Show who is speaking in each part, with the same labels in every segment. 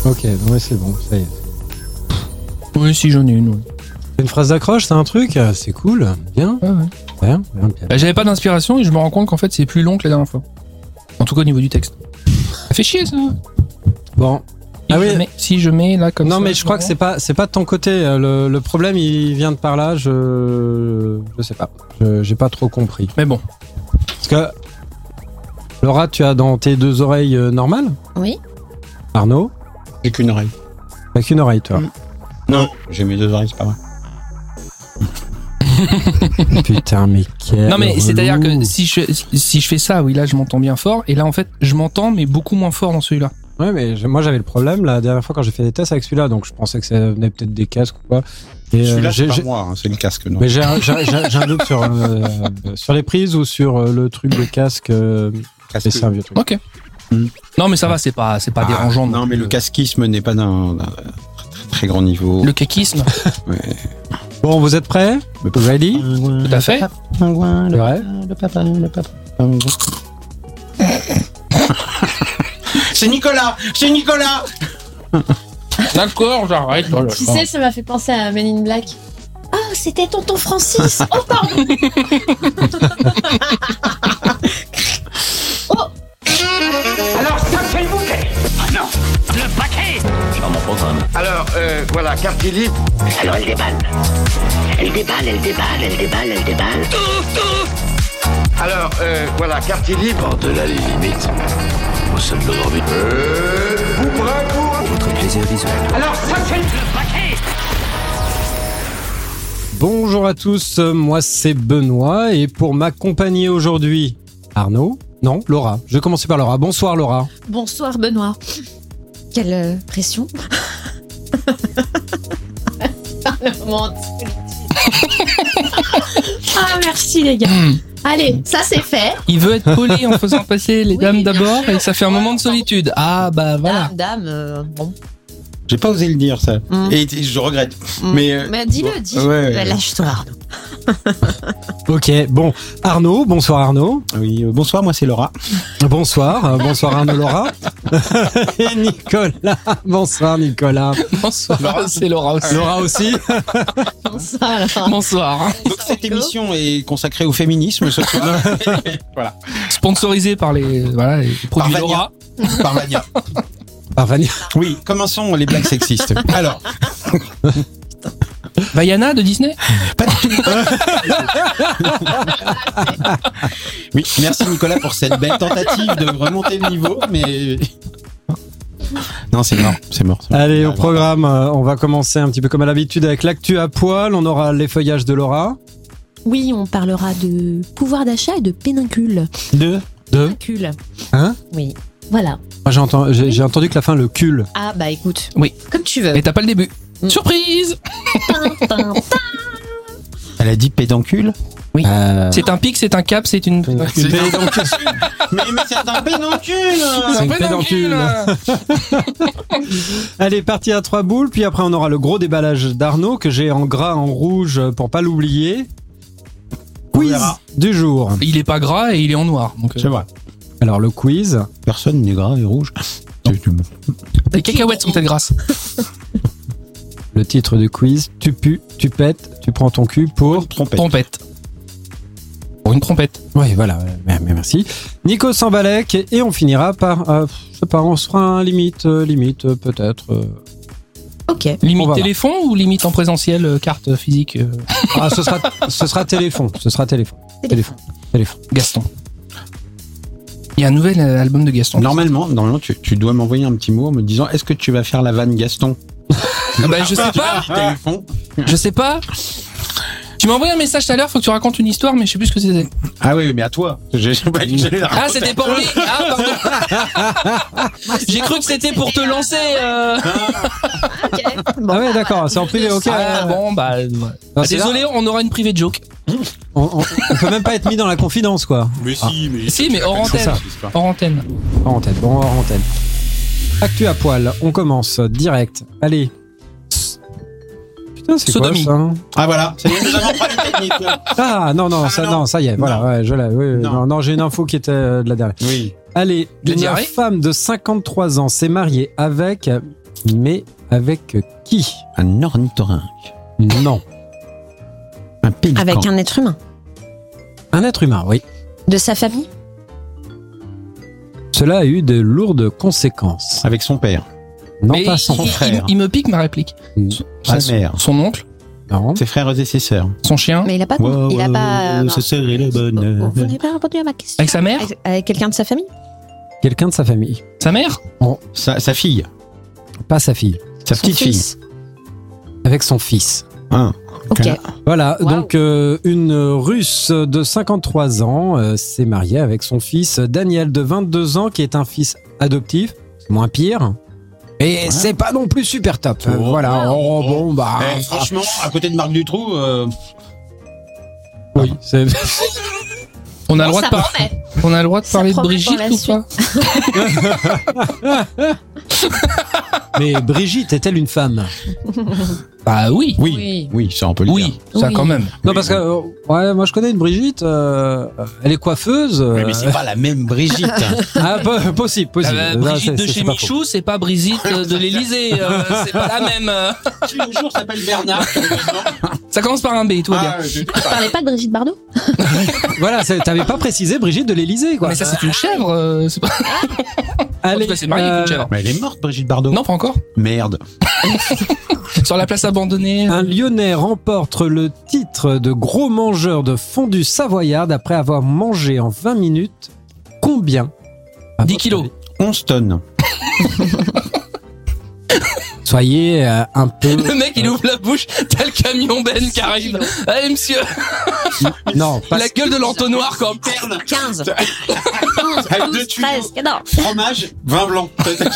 Speaker 1: Ok, non mais c'est bon, ça y est.
Speaker 2: Oui, si j'en ai une. Ouais.
Speaker 1: C'est une phrase d'accroche, c'est un truc. C'est cool, bien.
Speaker 2: Ouais.
Speaker 1: Bien.
Speaker 2: Bah, j'avais pas d'inspiration et je me rends compte qu'en fait c'est plus long que la dernière fois. En tout cas au niveau du texte. Ça fait chier ça.
Speaker 1: Bon.
Speaker 2: Si je mets là comme ça.
Speaker 1: Non mais je crois que c'est pas de ton côté. Le problème il vient de par là. Je sais pas. J'ai pas trop compris.
Speaker 2: Mais bon.
Speaker 1: Parce que Laura, tu as dans tes deux oreilles normales.
Speaker 3: Oui.
Speaker 1: Arnaud,
Speaker 4: J'ai qu'une oreille.
Speaker 1: t'as qu'une oreille toi.
Speaker 4: Non, j'ai mes deux oreilles, c'est pas vrai.
Speaker 1: Putain mais quel.
Speaker 2: Non mais
Speaker 1: relou.
Speaker 2: c'est-à-dire que si je fais ça, oui là je m'entends bien fort et là en fait je m'entends mais beaucoup moins fort dans celui-là.
Speaker 1: Ouais mais moi j'avais le problème la dernière fois quand j'ai fait des tests avec celui-là, donc je pensais que ça venait peut-être des casques ou quoi. Et
Speaker 4: Celui-là, c'est pas moi, hein, c'est le casque. Non.
Speaker 1: Mais j'ai un doute sur les prises ou sur le truc de casque.
Speaker 4: Casque.
Speaker 1: C'est un vieux truc.
Speaker 2: Ok. Non mais ça va, c'est pas dérangeant.
Speaker 4: Non, mais le casquisme n'est pas d'un très grand niveau.
Speaker 2: Le caquisme.
Speaker 4: Ouais.
Speaker 1: Bon, vous êtes prêts? Ready?
Speaker 2: Tout à fait.
Speaker 1: C'est vrai?
Speaker 4: C'est Nicolas.
Speaker 2: D'accord, j'arrête.
Speaker 3: Tu sais, ça m'a fait penser à Men in Black. Oh, c'était tonton Francis. Oh, pardon.
Speaker 5: Alors, ça c'est le bouquet. Ah non, le paquet. C'est pas mon programme. Alors, voilà, quartier libre. Alors elle déballe. Elle déballe. Alors, voilà, quartier libre.
Speaker 6: De là les limites, nous sommes de leur but.
Speaker 5: Vous prêts pour
Speaker 6: Votre plaisir visuel.
Speaker 5: Alors, ça c'est le paquet.
Speaker 1: Bonjour à tous, moi c'est Benoît et pour m'accompagner aujourd'hui, Arnaud. Non, Laura. Je vais commencer par Laura. Bonsoir Laura.
Speaker 3: Bonsoir Benoît. Quelle pression. Le moment de solitude. Ah merci les gars. Allez, ça c'est fait.
Speaker 2: Il veut être poli en faisant passer les
Speaker 3: Oui,
Speaker 2: dames
Speaker 3: bien
Speaker 2: d'abord
Speaker 3: sûr.
Speaker 2: et ça fait un moment de solitude. Ah bah voilà.
Speaker 3: Dame, bon.
Speaker 4: J'ai pas osé le dire, ça. Et je regrette. Mais
Speaker 3: dis-le,
Speaker 4: bon, ouais.
Speaker 3: Lâche-toi Arnaud.
Speaker 1: Ok, bon. Arnaud, bonsoir Arnaud.
Speaker 4: Oui, bonsoir, moi c'est Laura.
Speaker 1: Bonsoir, bonsoir Arnaud Laura. Et Nicolas, bonsoir Nicolas.
Speaker 2: Bonsoir, c'est Laura aussi.
Speaker 1: Laura aussi.
Speaker 3: Bonsoir alors.
Speaker 2: Bonsoir.
Speaker 4: Donc cette émission est consacrée au féminisme ce soir. Voilà.
Speaker 2: Sponsorisé par les produits
Speaker 4: Par Vania.
Speaker 2: Laura.
Speaker 4: Par Vania.
Speaker 1: Par Vania.
Speaker 4: Oui, commençons les blagues sexistes. Alors,
Speaker 2: Vaiana de Disney.
Speaker 4: pas du tout. Oui, merci Nicolas pour cette belle tentative de remonter le niveau, mais non, c'est mort.
Speaker 1: Allez, au programme, on va commencer un petit peu comme à l'habitude avec l'actu à poil. On aura les feuillages de Laura.
Speaker 3: Oui, on parlera de pouvoir d'achat et de pénincule.
Speaker 1: Deux.
Speaker 3: Pénincule.
Speaker 1: Hein?
Speaker 3: Oui. Voilà.
Speaker 1: Moi, j'ai entendu que la fin, le cul.
Speaker 3: Ah bah écoute.
Speaker 2: Oui.
Speaker 3: Comme tu veux.
Speaker 2: Et t'as pas le début. Surprise.
Speaker 4: Elle a dit pédancule.
Speaker 2: Oui. C'est un pic, c'est un cap, c'est une.
Speaker 4: Mais c'est un pédancule.
Speaker 1: C'est une pédancule. Allez, parti à 3 boules. Puis après, on aura le gros déballage d'Arnaud que j'ai en gras, en rouge pour pas l'oublier. Quiz du jour.
Speaker 2: Il est pas gras et il est en noir. Donc.
Speaker 4: C'est vrai.
Speaker 1: Alors, le quiz.
Speaker 4: Personne n'est gras et rouge.
Speaker 2: Les cacahuètes sont peut-être grasses.
Speaker 1: Le titre du quiz. Tu pues, tu pètes, tu prends ton cul pour.
Speaker 2: Trompette. Pour une trompette.
Speaker 1: Oui, voilà. Merci. Nico Sambalek. Et on finira par. Je sais pas, on se fera un limite, peut-être.
Speaker 3: Ok.
Speaker 2: Limite
Speaker 1: On va
Speaker 2: téléphone ou limite en présentiel, carte physique
Speaker 1: Ah, ce sera téléphone. Téléphone.
Speaker 2: Gaston. Il y a un nouvel album de Gaston.
Speaker 4: Normalement, tu dois m'envoyer un petit mot en me disant est-ce que tu vas faire la vanne Gaston?
Speaker 2: Bah, je sais pas.
Speaker 4: Téléphone.
Speaker 2: Je sais pas. Tu m'as envoyé un message tout à l'heure, faut que tu racontes une histoire, mais je sais plus ce que c'était.
Speaker 4: Ah oui, mais à toi.
Speaker 2: Ah, c'était pour lui. Ah, pardon. J'ai cru que c'était pour te lancer.
Speaker 3: Ok. Bon.
Speaker 1: Ah ouais, d'accord, c'est en privé, ok.
Speaker 2: Ah, bon, bah.
Speaker 1: Non, c'est
Speaker 2: Désolé, on aura une private joke.
Speaker 1: On peut même pas être mis dans la confidence, quoi.
Speaker 4: Mais
Speaker 2: Si, mais hors antenne. Hors antenne.
Speaker 1: Hors antenne, bon, hors antenne. Actu à poil, on commence direct. Allez. Putain, c'est
Speaker 2: Sodomie.
Speaker 1: quoi ça?
Speaker 4: Ah voilà, ça y est, nous avons pas les techniques.
Speaker 1: Ah non, ça y est, voilà,
Speaker 4: Non.
Speaker 1: ouais, je l'ai. Oui,
Speaker 4: Non.
Speaker 1: non, j'ai une info qui était de la dernière.
Speaker 4: Oui.
Speaker 1: Allez,
Speaker 2: De
Speaker 1: une
Speaker 2: diarrhée
Speaker 1: femme de 53 ans s'est mariée avec Mais avec qui?
Speaker 4: Un ornithorynque.
Speaker 1: Non.
Speaker 4: Un pélican.
Speaker 3: Avec un être humain.
Speaker 1: Un être humain, oui.
Speaker 3: De sa famille.
Speaker 1: Cela a eu de lourdes conséquences.
Speaker 4: Avec son père.
Speaker 1: Non,
Speaker 2: Mais
Speaker 1: pas son
Speaker 4: frère.
Speaker 2: il me pique ma réplique.
Speaker 4: Sa mère.
Speaker 2: Son oncle,
Speaker 1: Non.
Speaker 4: Ses frères et ses sœurs.
Speaker 2: son chien,
Speaker 3: Mais il a pas. il a pas.
Speaker 4: Sa sœur est la bonne.
Speaker 3: Vous n'avez pas répondu à ma question.
Speaker 2: avec sa mère,
Speaker 3: Avec quelqu'un de sa famille.
Speaker 1: Quelqu'un de sa famille.
Speaker 2: sa mère,
Speaker 4: Sa fille.
Speaker 1: Pas sa fille.
Speaker 4: Sa
Speaker 3: Son
Speaker 4: petite fille.
Speaker 3: fils.
Speaker 1: Avec son fils.
Speaker 4: Hein.
Speaker 3: Ok.
Speaker 1: Voilà,
Speaker 3: Wow.
Speaker 1: donc une Russe de 53 ans s'est mariée avec son fils Daniel de 22 ans qui est un fils adoptif, c'est moins pire. Et c'est pas non plus super top. Voilà, oh, bon bah...
Speaker 4: Franchement, à côté de Marc Dutroux,
Speaker 1: oui, c'est...
Speaker 2: on a le
Speaker 3: Bon,
Speaker 2: droit de
Speaker 3: ça promet.
Speaker 2: on a le droit de
Speaker 3: Ça
Speaker 2: parler de
Speaker 3: promet
Speaker 2: Brigitte
Speaker 3: pour la
Speaker 2: ou pas?
Speaker 1: Mais Brigitte est-elle une femme?
Speaker 2: Bah oui.
Speaker 4: oui, ça on peut le dire.
Speaker 2: Oui, ça
Speaker 3: Oui.
Speaker 2: quand même.
Speaker 1: Non, parce que ouais, moi je connais une Brigitte, elle est coiffeuse.
Speaker 4: Mais c'est pas la même Brigitte.
Speaker 1: Ah, possible. Non,
Speaker 2: Brigitte de
Speaker 1: c'est
Speaker 2: chez
Speaker 1: pas faux.
Speaker 2: Michou, c'est pas Brigitte de l'Élysée. C'est pas la même.
Speaker 4: Qui un jour s'appelle Bernard.
Speaker 2: Ça commence par un B, tout va bien.
Speaker 3: Tu parlais pas de Brigitte Bardot?
Speaker 1: Voilà, t'avais pas précisé Brigitte de l'Élysée, quoi.
Speaker 2: Mais ça, c'est une chèvre. C'est pas...
Speaker 1: Allez,
Speaker 2: En tout cas, c'est marié avec une chèvre.
Speaker 4: Mais elle est morte, Brigitte Bardot.
Speaker 2: Non, pas encore.
Speaker 4: Merde.
Speaker 2: Sur la place abandonnée.
Speaker 1: Un Lyonnais remporte le titre de gros mangeur de fondue savoyarde après avoir mangé en 20 minutes combien? À
Speaker 2: 10
Speaker 1: votre
Speaker 2: kilos.
Speaker 1: avis?
Speaker 4: 11 tonnes.
Speaker 1: Soyez un peu...
Speaker 2: Le mec, il ouvre la bouche, t'as le camion Ben qui arrive. Allez, monsieur.
Speaker 1: Non, pas...
Speaker 2: La gueule de l'entonnoir, comme.
Speaker 3: 15. 11,
Speaker 4: Avec
Speaker 3: 12,
Speaker 4: deux tuyaux.
Speaker 3: 13, 14.
Speaker 4: Fromage, vin blanc.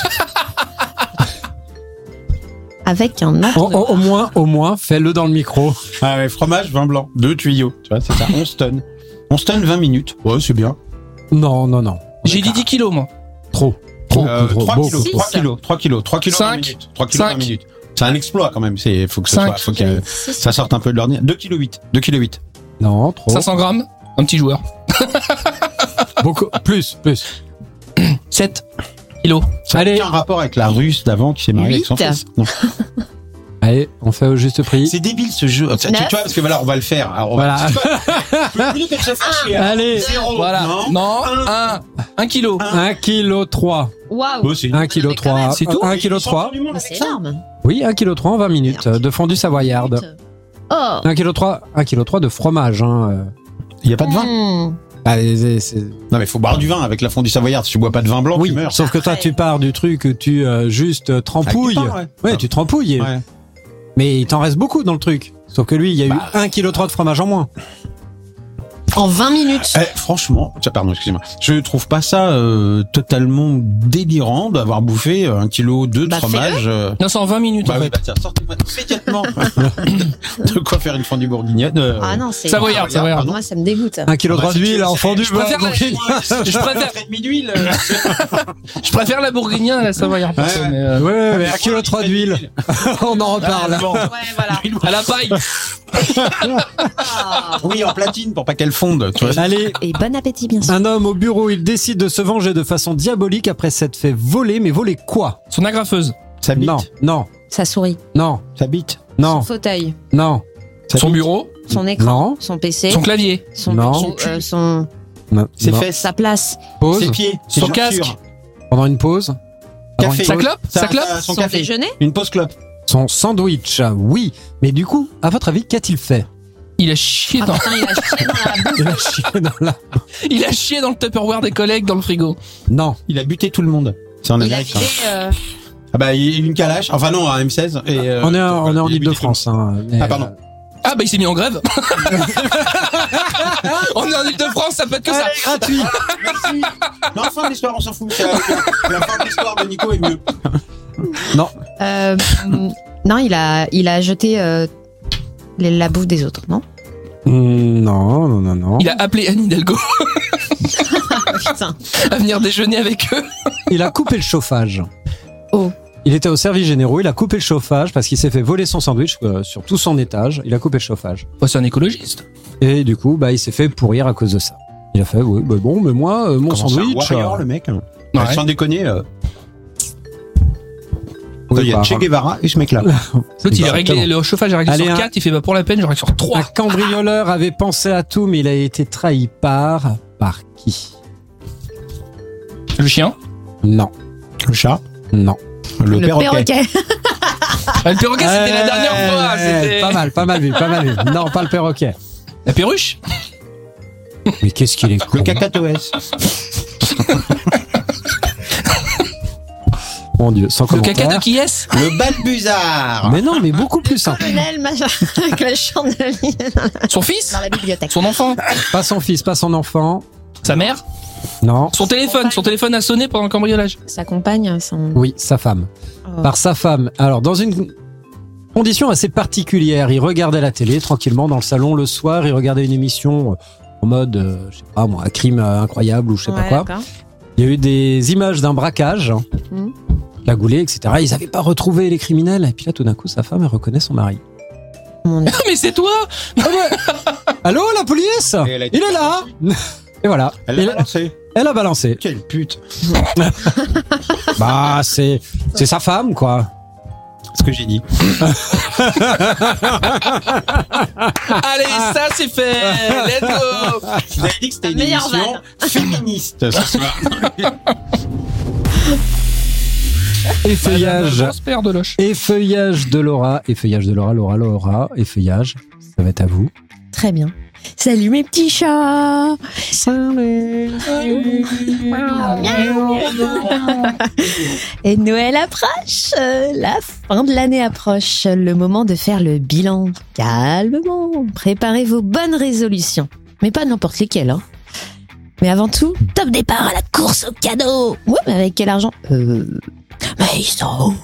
Speaker 3: Avec un autre.
Speaker 1: Au moins, fais-le dans le micro.
Speaker 4: Ah ouais, fromage, vin blanc. 2 tuyaux. Tu vois, c'est ça. 11 tonnes. 11 tonnes, 20 minutes. Ouais, c'est bien.
Speaker 1: Non.
Speaker 2: J'ai dit 10 kilos, moi.
Speaker 1: Trop.
Speaker 4: 3
Speaker 1: beaucoup.
Speaker 4: kilos. 3 kilos. 3 kilos. 3 kilos, 20
Speaker 2: Cinq.
Speaker 4: minutes. 3 kilos, 20
Speaker 2: Cinq.
Speaker 4: minutes. C'est un exploit quand même. Faut que ce
Speaker 2: Cinq.
Speaker 4: soit, faut que ça sorte un peu de l'ordinaire. 2 kg 8. 2 kg 8.
Speaker 1: Non, trop.
Speaker 2: 500 grammes, un petit joueur.
Speaker 1: Beaucoup. Plus.
Speaker 2: 7 kilos.
Speaker 4: Ça n'a
Speaker 1: Allez.
Speaker 4: aucun rapport avec la Russe d'avant qui s'est mariée avec son
Speaker 3: 8.
Speaker 4: fils. Non.
Speaker 1: Allez, on fait au juste prix.
Speaker 4: C'est débile ce jeu. Tu vois, parce que voilà, on va le faire. Alors, on va-
Speaker 1: Voilà.
Speaker 4: Plutôt que de se faire chier.
Speaker 1: Allez.
Speaker 4: 0.
Speaker 2: Voilà. Non, 1 kilo.
Speaker 1: 1 kg 3.
Speaker 3: Waouh.
Speaker 4: Bon, c'est une-
Speaker 1: 1 kg 3.
Speaker 2: C'est tout
Speaker 1: 1 kg 3.
Speaker 3: Mais c'est énorme.
Speaker 1: Oui, 1 kg 3 en 20 minutes de fondue savoyarde.
Speaker 3: Oh.
Speaker 1: 1 kg 3 de fromage. Hein.
Speaker 4: Il n'y a pas de vin.
Speaker 3: Mmh.
Speaker 1: Ah, c'est-
Speaker 4: Non, mais faut boire du vin avec la fondue savoyarde. Si tu bois pas de vin blanc,
Speaker 1: Oui,
Speaker 4: tu meurs.
Speaker 1: sauf que toi, tu pars du truc que tu juste trempouilles.
Speaker 4: Avec du pain,
Speaker 1: Ouais,
Speaker 4: ouais.
Speaker 1: tu trempouilles.
Speaker 4: Ouais.
Speaker 1: Mais il t'en reste beaucoup dans le truc. Sauf que lui, il y a eu 1 kg 3 de fromage en moins.
Speaker 3: En 20 minutes.
Speaker 4: Franchement, pardon, excusez-moi. Je trouve pas ça totalement délirant d'avoir bouffé 1 kg 2 de
Speaker 3: Bah,
Speaker 4: fromage.
Speaker 2: Non, c'est en 20 minutes,
Speaker 4: Bah
Speaker 2: en
Speaker 4: oui,
Speaker 2: fait.
Speaker 4: bah tiens, sortez-moi immédiatement de quoi faire une fondue bourguignonne.
Speaker 3: Ah non, c'est.
Speaker 2: Savoyarde, Savoyarde.
Speaker 3: Moi, ça me dégoûte.
Speaker 1: 1 kg 3 d'huile en fondue.
Speaker 2: je préfère la- Je préfère,
Speaker 4: d'huile.
Speaker 2: je préfère la bourguignon à la savoyarde.
Speaker 4: Ouais,
Speaker 2: perso,
Speaker 4: ouais.
Speaker 2: mais,
Speaker 1: Ouais, mais 1 kg 3 d'huile. On en reparle.
Speaker 4: Bon.
Speaker 3: Ouais, voilà.
Speaker 2: à la paille.
Speaker 3: Ah.
Speaker 4: Oui, en platine pour pas qu'elle fonde. Tu vois.
Speaker 1: Allez,
Speaker 3: Et bon appétit, bien sûr.
Speaker 1: un homme au bureau, il décide de se venger de façon diabolique après s'être fait voler. Mais voler quoi?
Speaker 2: Son agrafeuse.
Speaker 4: Ça bite.
Speaker 1: Non.
Speaker 3: Sa souris.
Speaker 4: Ça bite.
Speaker 1: Non.
Speaker 3: Son fauteuil.
Speaker 1: Non.
Speaker 4: Ça
Speaker 2: Son
Speaker 4: bite.
Speaker 2: bureau.
Speaker 3: Son écran.
Speaker 1: Non.
Speaker 3: Son PC.
Speaker 2: Son clavier.
Speaker 3: Son.
Speaker 1: Non.
Speaker 3: Son.
Speaker 1: Non.
Speaker 4: Ses
Speaker 1: Non.
Speaker 4: fesses.
Speaker 3: Sa place.
Speaker 1: Pause.
Speaker 4: Ses pieds. Ses
Speaker 2: Son
Speaker 4: jointures.
Speaker 2: casque.
Speaker 1: Pendant une pause. Avant
Speaker 4: Café.
Speaker 1: une
Speaker 2: Sa
Speaker 1: pause.
Speaker 2: clope. Sa clope.
Speaker 4: Son
Speaker 3: Son
Speaker 4: café.
Speaker 3: déjeuner.
Speaker 4: Une pause clope.
Speaker 1: Son sandwich. Oui. Mais du coup, à votre avis, qu'a-t-il fait?
Speaker 2: Il a chié
Speaker 3: Ah
Speaker 2: dans,
Speaker 3: putain, il a chié dans la bouffe.
Speaker 1: Il a chié dans la...
Speaker 2: il a chié dans le Tupperware des collègues dans le frigo.
Speaker 1: Non.
Speaker 4: Il a buté tout le monde. C'est en
Speaker 3: Il a
Speaker 4: Amérique.
Speaker 3: filé.
Speaker 4: Ah bah il y a eu une calache. Enfin non, un M16. Et,
Speaker 1: On est en
Speaker 4: il a buté
Speaker 1: Ile-de-France. Hein, mais,
Speaker 4: Ah, pardon.
Speaker 2: Ah bah il s'est mis en grève. On est en Ile-de-France, ça peut être que ça.
Speaker 1: gratuit.
Speaker 4: tout le monde. Non, fin de l'histoire, on s'en fout. C'est la fin de l'histoire de Nico est mieux.
Speaker 3: Non, il a jeté la bouffe des autres, non?
Speaker 1: Non.
Speaker 2: Il a appelé Anne Hidalgo
Speaker 3: Putain.
Speaker 2: à venir déjeuner avec eux.
Speaker 1: Il a coupé le chauffage.
Speaker 3: Oh.
Speaker 1: Il était au service généraux, il a coupé le chauffage parce qu'il s'est fait voler son sandwich sur tout son étage. Il a coupé le chauffage.
Speaker 2: Bah, c'est un écologiste.
Speaker 1: Et du coup, il s'est fait pourrir à cause de ça. Il a fait, oui, bon, mais moi, mon
Speaker 4: Comment ça,
Speaker 1: sandwich...
Speaker 4: Warrior, le mec.
Speaker 2: Ouais.
Speaker 4: Sans déconner. Il y a Che Guevara et ce mec-là.
Speaker 2: L'autre, il est réglé, le chauffage est réglé
Speaker 1: Allez,
Speaker 2: sur
Speaker 1: un-
Speaker 2: 4, il fait pour la peine, je règle sur 3.
Speaker 1: Un cambrioleur avait pensé à tout, mais il a été trahi par qui?
Speaker 2: Le chien.
Speaker 1: Non,
Speaker 4: Le chat.
Speaker 1: non.
Speaker 4: Le perroquet.
Speaker 2: Le perroquet, c'était la dernière fois. C'était
Speaker 1: Pas mal vu. Non, pas le perroquet.
Speaker 2: la perruche.
Speaker 1: Mais qu'est-ce qu'il est con.
Speaker 4: Le cacatoès.
Speaker 1: Mon Dieu, sans
Speaker 2: Le
Speaker 1: commentaire.
Speaker 2: caca de qui est-ce?
Speaker 4: Le balbuzard.
Speaker 1: Mais non, mais beaucoup plus simple.
Speaker 3: Colonel, machin, avec le chandelier
Speaker 2: Son fils?
Speaker 3: dans la bibliothèque.
Speaker 2: Son enfant?
Speaker 1: Pas son fils, pas son enfant.
Speaker 2: Sa mère?
Speaker 1: Non.
Speaker 2: Son téléphone a sonné pendant le cambriolage.
Speaker 3: Sa compagne, son...
Speaker 1: Oui, sa femme.
Speaker 3: Oh.
Speaker 1: Par sa femme. Alors, dans une condition assez particulière, il regardait la télé tranquillement dans le salon le soir. Il regardait une émission en mode, je sais pas moi, un crime incroyable ou je sais pas
Speaker 3: Ouais,
Speaker 1: quoi.
Speaker 3: d'accord.
Speaker 1: Il y a eu des images d'un braquage,
Speaker 3: Mhm.
Speaker 1: cagoulé, etc. Ils n'avaient pas retrouvé les criminels. Et puis là, tout d'un coup, sa femme, elle reconnaît son mari.
Speaker 3: Mon Dieu.
Speaker 2: Mais c'est toi!
Speaker 1: Allô, la police?
Speaker 4: Et elle a
Speaker 1: Il est là! Et voilà.
Speaker 4: Elle l'a balancé.
Speaker 1: Elle a balancé.
Speaker 4: Quelle pute.
Speaker 1: Bah, c'est sa femme, quoi.
Speaker 4: Ce que j'ai dit.
Speaker 2: Allez, ça c'est fait! Let's go!
Speaker 4: Vous avez dit que c'était une
Speaker 3: meilleure
Speaker 4: émission féministe ce soir.
Speaker 1: Effeuillage.
Speaker 2: Grosse paire de loches.
Speaker 1: Effeuillage de Laura. Effeuillage de Laura. Laura. Effeuillage. Ça va être à vous.
Speaker 3: Très bien. Salut mes petits chats. Et Noël approche, la fin de l'année approche, le moment de faire le bilan. Calmement, préparez vos bonnes résolutions. Mais pas n'importe lesquelles, hein. Mais avant tout, top départ à la course aux cadeaux. Ouais, mais avec quel argent Mais ils sont où?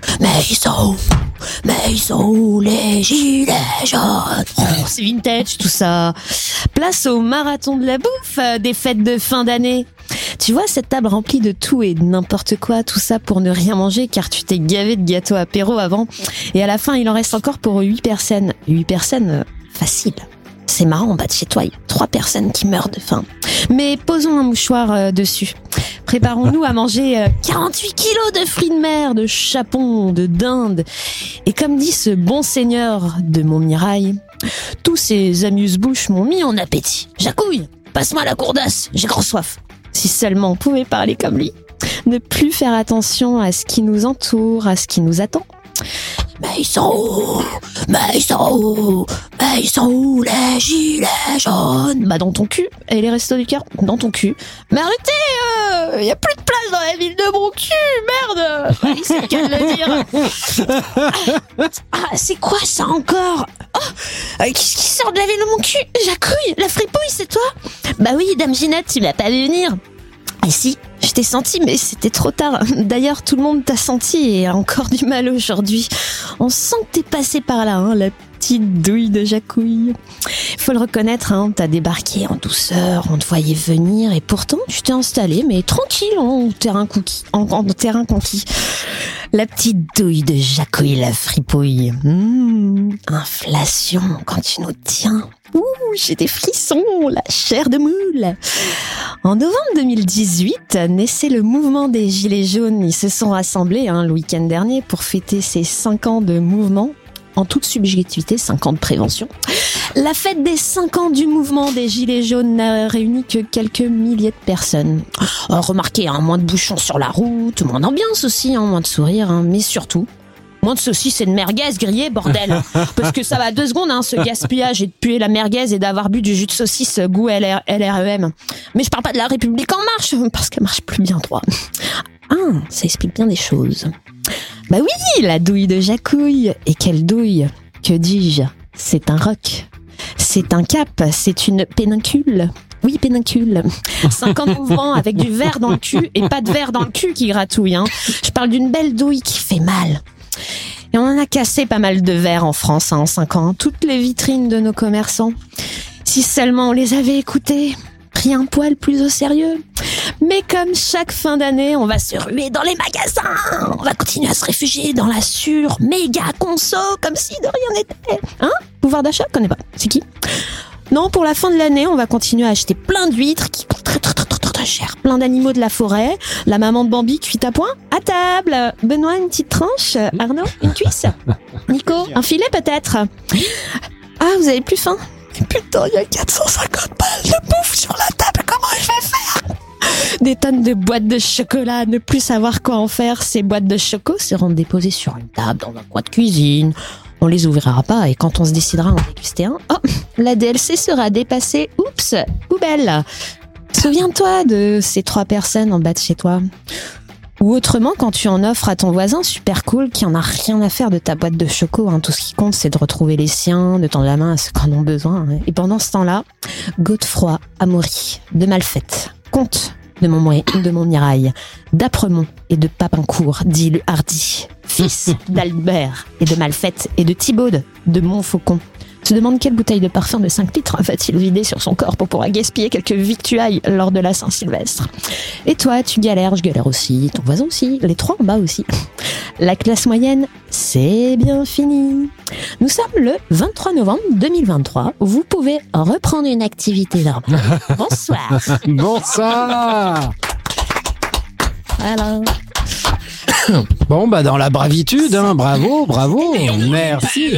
Speaker 3: Mais ils sont où les gilets jaunes? Oh, c'est vintage tout ça. Place au marathon de la bouffe des fêtes de fin d'année. Tu vois cette table remplie de tout et de n'importe quoi, tout ça pour ne rien manger car tu t'es gavé de gâteaux apéro avant. Et à la fin, il en reste encore pour 8 personnes. 8 personnes, facile. C'est marrant, en bas de chez toi, il y a 3 personnes qui meurent de faim. Mais posons un mouchoir dessus. Préparons-nous à manger 48 kilos de fruits de mer, de chapon, de dinde. Et comme dit ce bon seigneur de Montmirail, tous ces amuse-bouches m'ont mis en appétit. Jacouille, passe-moi la courdasse, j'ai grand soif. Si seulement on pouvait parler comme lui. Ne plus faire attention à ce qui nous entoure, à ce qui nous attend. Mais ils sont où? Les gilets jaunes? Bah dans ton cul. Et les restos du cœur? Dans ton cul. Mais arrêtez, y a plus de place dans la ville de mon cul, merde. C'est le cas de le dire. Ah, c'est quoi ça encore? Oh, qu'est-ce qui sort de la ville de mon cul? Jacouille, la fripouille, c'est toi? Bah oui, dame Ginette, tu m'as pas vu venir. Et si, je t'ai senti, mais c'était trop tard. D'ailleurs, tout le monde t'a senti et a encore du mal aujourd'hui. On sent que t'es passé par là, hein, la petite douille de Jacouille. Faut le reconnaître, hein, t'as débarqué en douceur, on te voyait venir et pourtant tu t'es installé, mais tranquille, en terrain conquis. La petite douille de Jacouille, la fripouille. Inflation quand tu nous tiens. Ouh, j'ai des frissons, la chair de moule. En novembre 2018, naissait le mouvement des Gilets jaunes. Ils se sont rassemblés le week-end dernier pour fêter ces 5 ans de mouvement. En toute subjectivité, 5 ans de prévention. La fête des 5 ans du mouvement des Gilets jaunes n'a réuni que quelques milliers de personnes. Remarquez, moins de bouchons sur la route, moins d'ambiance aussi, moins de sourires, mais surtout, moins de saucisses et de merguez grillées, bordel. Parce que ça va 2 secondes, ce gaspillage et de puer la merguez et d'avoir bu du jus de saucisse goût LREM. Mais je parle pas de la République en marche, parce qu'elle marche plus bien droit. Ça explique bien des choses. Bah oui, la douille de Jacouille. Et quelle douille? Que dis-je? C'est un roc. C'est un cap. C'est une pénincule. Oui, pénincule. 5 ans de mouvement avec du verre dans le cul et pas de verre dans le cul qui gratouille. Je parle d'une belle douille qui fait mal. Et on en a cassé pas mal de verres en France en 5 ans. Toutes les vitrines de nos commerçants. Si seulement on les avait écoutés, pris un poil plus au sérieux. Mais comme chaque fin d'année, on va se ruer dans les magasins. On va continuer à se réfugier dans la méga conso comme si de rien n'était. Pouvoir d'achat, je connais pas. C'est qui? Non, pour la fin de l'année, on va continuer à acheter plein d'huîtres qui coûtent très cher. Plein d'animaux de la forêt. La maman de Bambi cuite à point. À table. Benoît, une petite tranche. Arnaud, une cuisse. Nico, un filet peut-être. Ah, vous avez plus faim? Putain, il y a 450 balles de bouffe sur la table. Comment je vais faire? Des tonnes de boîtes de chocolat. Ne plus savoir quoi en faire. Ces boîtes de choco seront déposées sur une table dans un coin de cuisine. On les ouvrira pas et quand on se décidera à en déguster un, la DLC sera dépassée. Oups, poubelle. Souviens-toi de ces 3 personnes en bas de chez toi. Ou autrement, quand tu en offres à ton voisin super cool qui en a rien à faire de ta boîte de choco, tout ce qui compte c'est de retrouver les siens, de tendre la main à ceux qui en ont besoin. Et pendant ce temps-là, Godefroy, Amaury, de Malfait, Comte de Montmirail, d'Apremont et de Papincourt, dit le hardi, fils d'Albert et de Malfait et de Thibaude de Montfaucon, se demande quelle bouteille de parfum de 5 litres va-t-il vider sur son corps pour pouvoir gaspiller quelques victuailles lors de la Saint-Sylvestre. Et toi, tu galères, je galère aussi, ton voisin aussi, les 3 en bas aussi. La classe moyenne, c'est bien fini. Nous sommes le 23 novembre 2023. Vous pouvez reprendre une activité normale. Bonsoir.
Speaker 1: Bonsoir.
Speaker 3: Voilà.
Speaker 1: Bon, bah, dans la bravitude, bravo. Merci.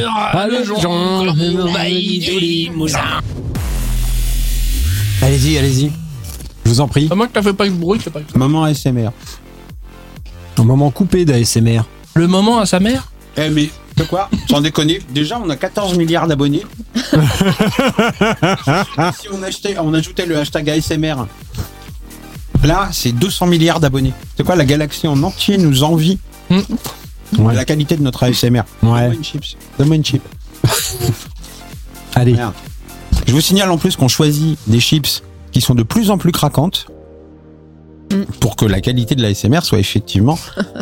Speaker 1: Allez-y. Je vous en prie.
Speaker 2: À moins que t'as fait pas de bruit, c'est pas grave.
Speaker 4: Moment ASMR.
Speaker 1: Un moment coupé d'ASMR.
Speaker 2: Le moment à sa mère?
Speaker 4: Eh mais, de quoi? Sans déconner, déjà on a 14 milliards d'abonnés. Si on ajoutait le hashtag ASMR, là c'est 200 milliards d'abonnés. C'est quoi, la galaxie en entier nous envie
Speaker 1: Ouais.
Speaker 4: la qualité de notre ASMR.
Speaker 1: Ouais.
Speaker 4: Donne-moi une chip.
Speaker 1: Allez.
Speaker 4: Merde. Je vous signale en plus qu'on choisit des chips qui sont de plus en plus craquantes pour que la qualité de l'ASMR soit effectivement...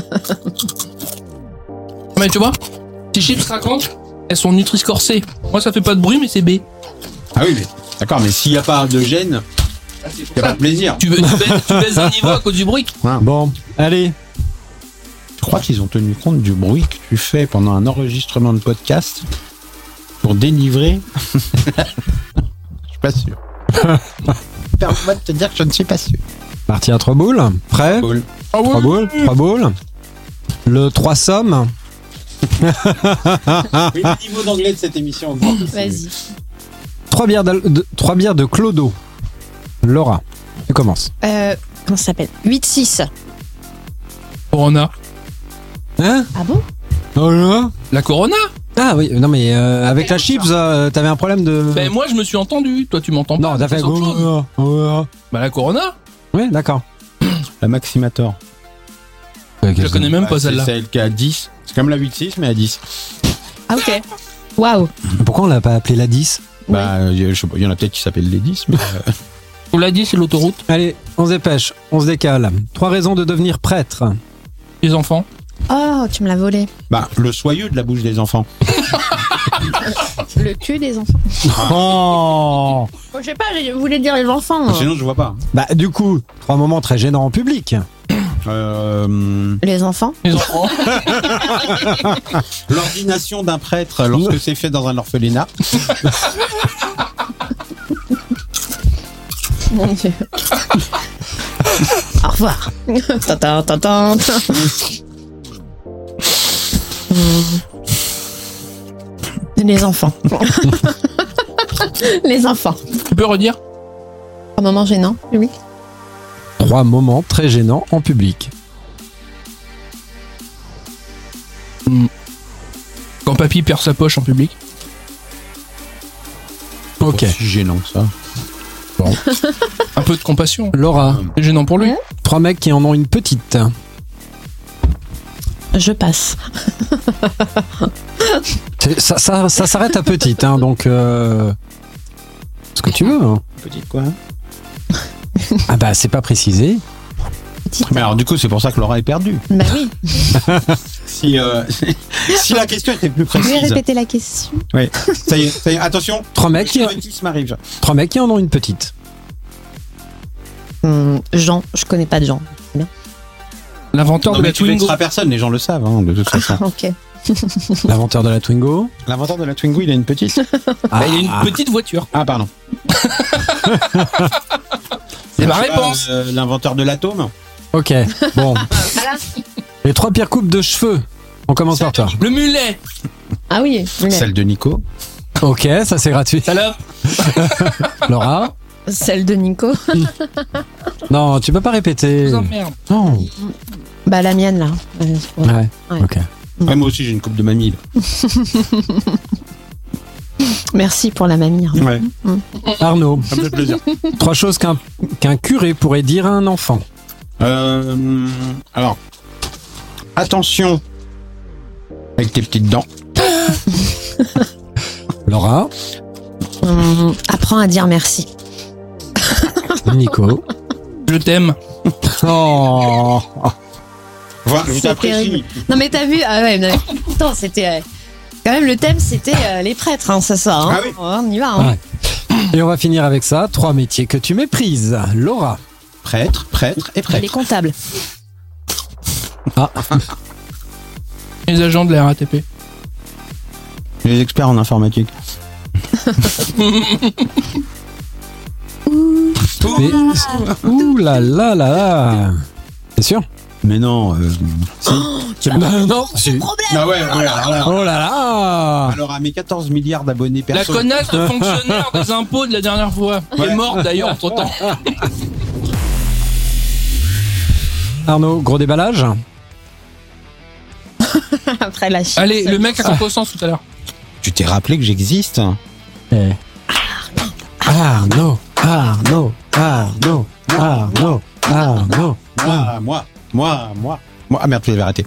Speaker 2: Mais tu vois, ces chips racontent, elles sont Nutri-Score C. Moi ça fait pas de bruit mais c'est B.
Speaker 4: Ah oui, mais d'accord, mais s'il n'y a pas de gêne, il n'y a pas de plaisir.
Speaker 2: Tu baisses un niveau à cause du bruit.
Speaker 1: Bon, allez.
Speaker 4: Je crois qu'ils ont tenu compte du bruit que tu fais pendant un enregistrement de podcast pour délivrer. Je suis pas sûr. Permets-moi de te dire que je ne suis pas sûr.
Speaker 1: Parti à 3 boules. Prêt?
Speaker 4: Cool.
Speaker 1: 3 boules. Le 3 sommes.
Speaker 4: Oui, le niveau d'anglais de cette émission augmente.
Speaker 3: Vas-y.
Speaker 1: 3 bières de Clodo. Laura, tu commences.
Speaker 3: Comment ça s'appelle? 8-6.
Speaker 2: Corona.
Speaker 1: Hein?
Speaker 3: Ah bon?
Speaker 1: Oh là?
Speaker 2: La Corona?
Speaker 1: Ah oui, non mais avec la chips, t'avais un problème de...
Speaker 2: Ben moi je me suis entendu, toi tu m'entends pas.
Speaker 1: Non, t'as fait...
Speaker 2: C'est autre chose. Bah la Corona?
Speaker 1: Oui, d'accord.
Speaker 4: La Maximator.
Speaker 2: Je la connais même pas celle-là.
Speaker 4: C'est celle qui est à 10. C'est comme la 8-6, mais à 10.
Speaker 3: Ah ok. Waouh.
Speaker 1: Pourquoi on l'a pas appelé la 10?
Speaker 4: Bah, je sais pas, il y en a peut-être qui s'appellent les 10, mais...
Speaker 2: On l'a dit, c'est l'autoroute.
Speaker 1: Allez, on se dépêche, on se décale. 3 raisons de devenir prêtre.
Speaker 2: Les enfants.
Speaker 3: Oh, tu me l'as volé.
Speaker 4: Bah, le soyeux de la bouche des enfants.
Speaker 3: Le cul des enfants.
Speaker 1: Oh.
Speaker 3: Je sais pas, je voulais dire les enfants.
Speaker 4: Sinon, je vois pas.
Speaker 1: Bah du coup, 3 moments très gênants en public.
Speaker 3: Les enfants.
Speaker 2: Les enfants.
Speaker 4: L'ordination d'un prêtre lorsque c'est fait dans un orphelinat.
Speaker 3: Mon Dieu. Au revoir. Tintin. Les enfants. Les enfants.
Speaker 2: Tu peux redire?
Speaker 3: Un moment gênant, oui.
Speaker 1: 3 moments très gênants en public.
Speaker 2: Quand papy perd sa poche en public.
Speaker 1: Ok.
Speaker 4: C'est gênant que ça.
Speaker 1: Bon.
Speaker 2: Un peu de compassion.
Speaker 1: Laura,
Speaker 2: C'est gênant pour lui.
Speaker 1: 3 mecs qui en ont une petite.
Speaker 3: Je passe.
Speaker 1: Ça s'arrête à petite, donc... Ce que tu veux. Hein.
Speaker 4: Petite quoi?
Speaker 1: Ah bah c'est pas précisé.
Speaker 4: Mais alors du coup, c'est pour ça que Laura est perdue.
Speaker 3: Bah oui.
Speaker 4: Si la question était plus
Speaker 3: Vous pouvez
Speaker 4: précise.
Speaker 3: répéter la question?
Speaker 4: Oui. Ça y est, attention.
Speaker 1: 3 mecs,
Speaker 4: Le bêtise m'arrive.
Speaker 1: 3 mecs qui en ont une petite.
Speaker 3: Jean, je connais pas de Jean.
Speaker 2: L'inventeur
Speaker 4: Non,
Speaker 2: de
Speaker 4: mais
Speaker 2: la
Speaker 4: tu
Speaker 2: Twingo.
Speaker 4: vexeras personne, les gens le savent, de toute façon.
Speaker 3: Ok.
Speaker 1: L'inventeur de la Twingo.
Speaker 4: L'inventeur de la Twingo, il a une petite.
Speaker 2: Bah, il a une petite voiture.
Speaker 4: Ah, pardon.
Speaker 2: C'est ma réponse.
Speaker 4: L'inventeur de l'atome.
Speaker 1: Ok, bon. Les 3 pires coupes de cheveux. On commence par toi.
Speaker 2: Le mulet.
Speaker 3: Ah oui.
Speaker 4: Celle de Nico.
Speaker 1: Ok, ça c'est gratuit.
Speaker 2: Salope.
Speaker 1: Laura?
Speaker 3: Celle de Nico.
Speaker 1: Non, tu peux pas répéter.
Speaker 2: Je vous emmerde.
Speaker 1: Non.
Speaker 3: Bah la mienne là.
Speaker 1: Ouais,
Speaker 3: Ouais.
Speaker 1: ok.
Speaker 4: Ouais, moi aussi j'ai une coupe de mamie. Là.
Speaker 3: Merci pour la mamie. hein.
Speaker 4: Ouais.
Speaker 1: Arnaud,
Speaker 4: Ça me fait plaisir.
Speaker 1: 3 choses qu'un curé pourrait dire à un enfant.
Speaker 4: Alors, attention avec tes petites dents.
Speaker 1: Laura,
Speaker 3: Apprends à dire merci.
Speaker 1: Nico.
Speaker 2: Je t'aime.
Speaker 1: Oh.
Speaker 4: Voilà, je
Speaker 3: C'est
Speaker 4: t'apprécie.
Speaker 3: terrible. Non mais t'as vu, ah ouais, non, attends, c'était quand même le thème, c'était les prêtres, hein, ça sort. Hein.
Speaker 4: Ah oui.
Speaker 3: On y va. Hein.
Speaker 1: Ouais. Et on va finir avec ça. 3 métiers que tu méprises. Laura.
Speaker 4: Prêtre et prêtre.
Speaker 3: Les comptables.
Speaker 1: Ah.
Speaker 2: Les agents de la RATP.
Speaker 4: Les experts en informatique.
Speaker 1: Mais- Ouh là là là là. C'est sûr?
Speaker 4: Mais non. Si.
Speaker 1: Non. si.
Speaker 4: Ah ouais, alors,
Speaker 1: Oh là là.
Speaker 4: alors, à mes 14 milliards d'abonnés
Speaker 2: La
Speaker 4: perso.
Speaker 2: connasse de fonctionnaire des impôts de la dernière fois. Qui est morte d'ailleurs entre temps.
Speaker 1: Arnaud, gros déballage.
Speaker 3: Après la chute.
Speaker 2: Allez, le mec à contre-sens tout à l'heure.
Speaker 4: Tu t'es rappelé que j'existe?
Speaker 1: Eh. Arnaud. Arnaud. Arnaud. Arnaud. Arnaud.
Speaker 4: Ah, moi. Ah merde, tu l'avais raté.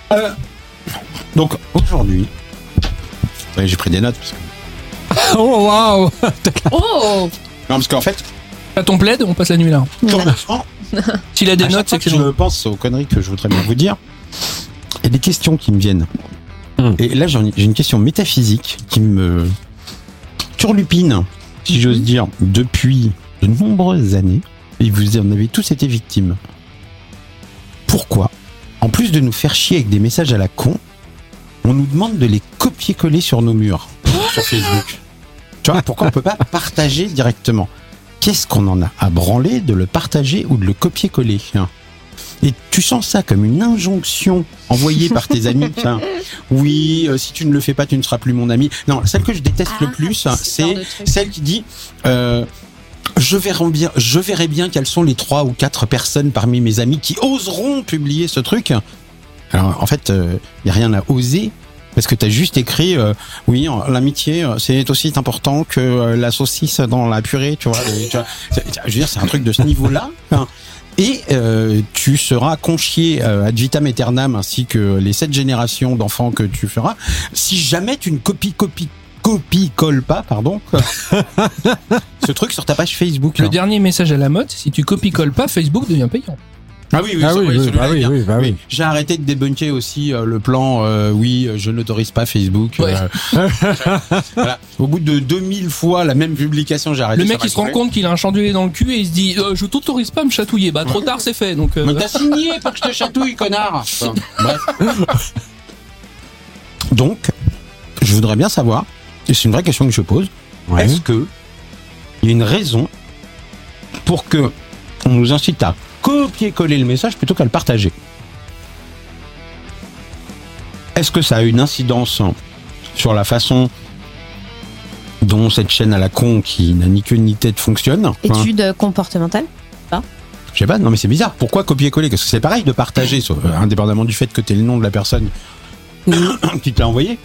Speaker 4: Donc, aujourd'hui. Ouais, j'ai pris des notes.
Speaker 1: Oh waouh.
Speaker 3: Oh.
Speaker 4: Non, parce qu'en fait,
Speaker 2: T'as ton plaid, on passe la nuit là.
Speaker 4: franchement,
Speaker 2: S'il a des
Speaker 4: à chaque
Speaker 2: notes,
Speaker 4: fois
Speaker 2: c'est que
Speaker 4: que
Speaker 2: c'est
Speaker 4: je
Speaker 2: bon.
Speaker 4: pense aux conneries que je voudrais bien vous dire, il y a des questions qui me viennent. Et là, j'ai une question métaphysique qui me turlupine, si j'ose dire, depuis de nombreuses années. Et vous en avez tous été victimes. Pourquoi, en plus de nous faire chier avec des messages à la con, on nous demande de les copier-coller sur nos murs, sur Facebook? Tu vois, pourquoi on peut pas partager directement? Qu'est-ce qu'on en a à branler de le partager ou de le copier-coller? Et tu sens ça comme une injonction envoyée par tes amis. Tiens, oui, si tu ne le fais pas, tu ne seras plus mon ami. Non, celle que je déteste le plus,
Speaker 3: ce genre
Speaker 4: c'est
Speaker 3: de truc.
Speaker 4: celle qui dit je verrai bien quelles sont les 3 ou 4 personnes parmi mes amis qui oseront publier ce truc. Alors, en fait, il n'y a rien à oser. Parce que t'as juste écrit, oui, l'amitié, c'est aussi important que la saucisse dans la purée, tu vois. Je veux dire, c'est un truc de ce niveau-là. Hein. Et tu seras conchié ad vitam aeternam, ainsi que les 7 générations d'enfants que tu feras, si jamais tu ne copie-colle pas, pardon, ce truc sur ta page Facebook.
Speaker 2: Le
Speaker 4: hein.
Speaker 2: dernier message à la mode, c'est si tu copies-colles pas, Facebook devient payant.
Speaker 4: Ah oui,
Speaker 1: Ah oui, oui,
Speaker 4: celui-là
Speaker 1: bah
Speaker 4: est
Speaker 1: oui,
Speaker 4: bien.
Speaker 1: oui, bah oui.
Speaker 4: J'ai arrêté de débunker aussi le plan oui, je n'autorise pas Facebook.
Speaker 2: Ouais.
Speaker 4: Voilà. Au bout de 2000 fois la même publication, j'ai arrêté.
Speaker 2: Le
Speaker 4: ça
Speaker 2: mec,
Speaker 4: m'a
Speaker 2: il se rend
Speaker 4: gonflé.
Speaker 2: compte qu'il a un chandelier dans le cul et il se dit je t'autorise pas à me chatouiller. Bah, trop tard, c'est fait. Donc,
Speaker 4: Mais t'as signé pour que je te chatouille, connard. Enfin, bref. Donc, je voudrais bien savoir, et c'est une vraie question que je pose,
Speaker 1: Ouais.
Speaker 4: est-ce que il y a une raison pour que on nous incite à copier-coller le message plutôt qu'à le partager? Est-ce que ça a une incidence sur la façon dont cette chaîne à la con qui n'a ni queue ni tête fonctionne? Hein?
Speaker 3: Étude comportementale.
Speaker 4: Je sais pas, non mais c'est bizarre. Pourquoi copier-coller? Parce que c'est pareil de partager, indépendamment du fait que t'aies le nom de la personne qui te l'a envoyé.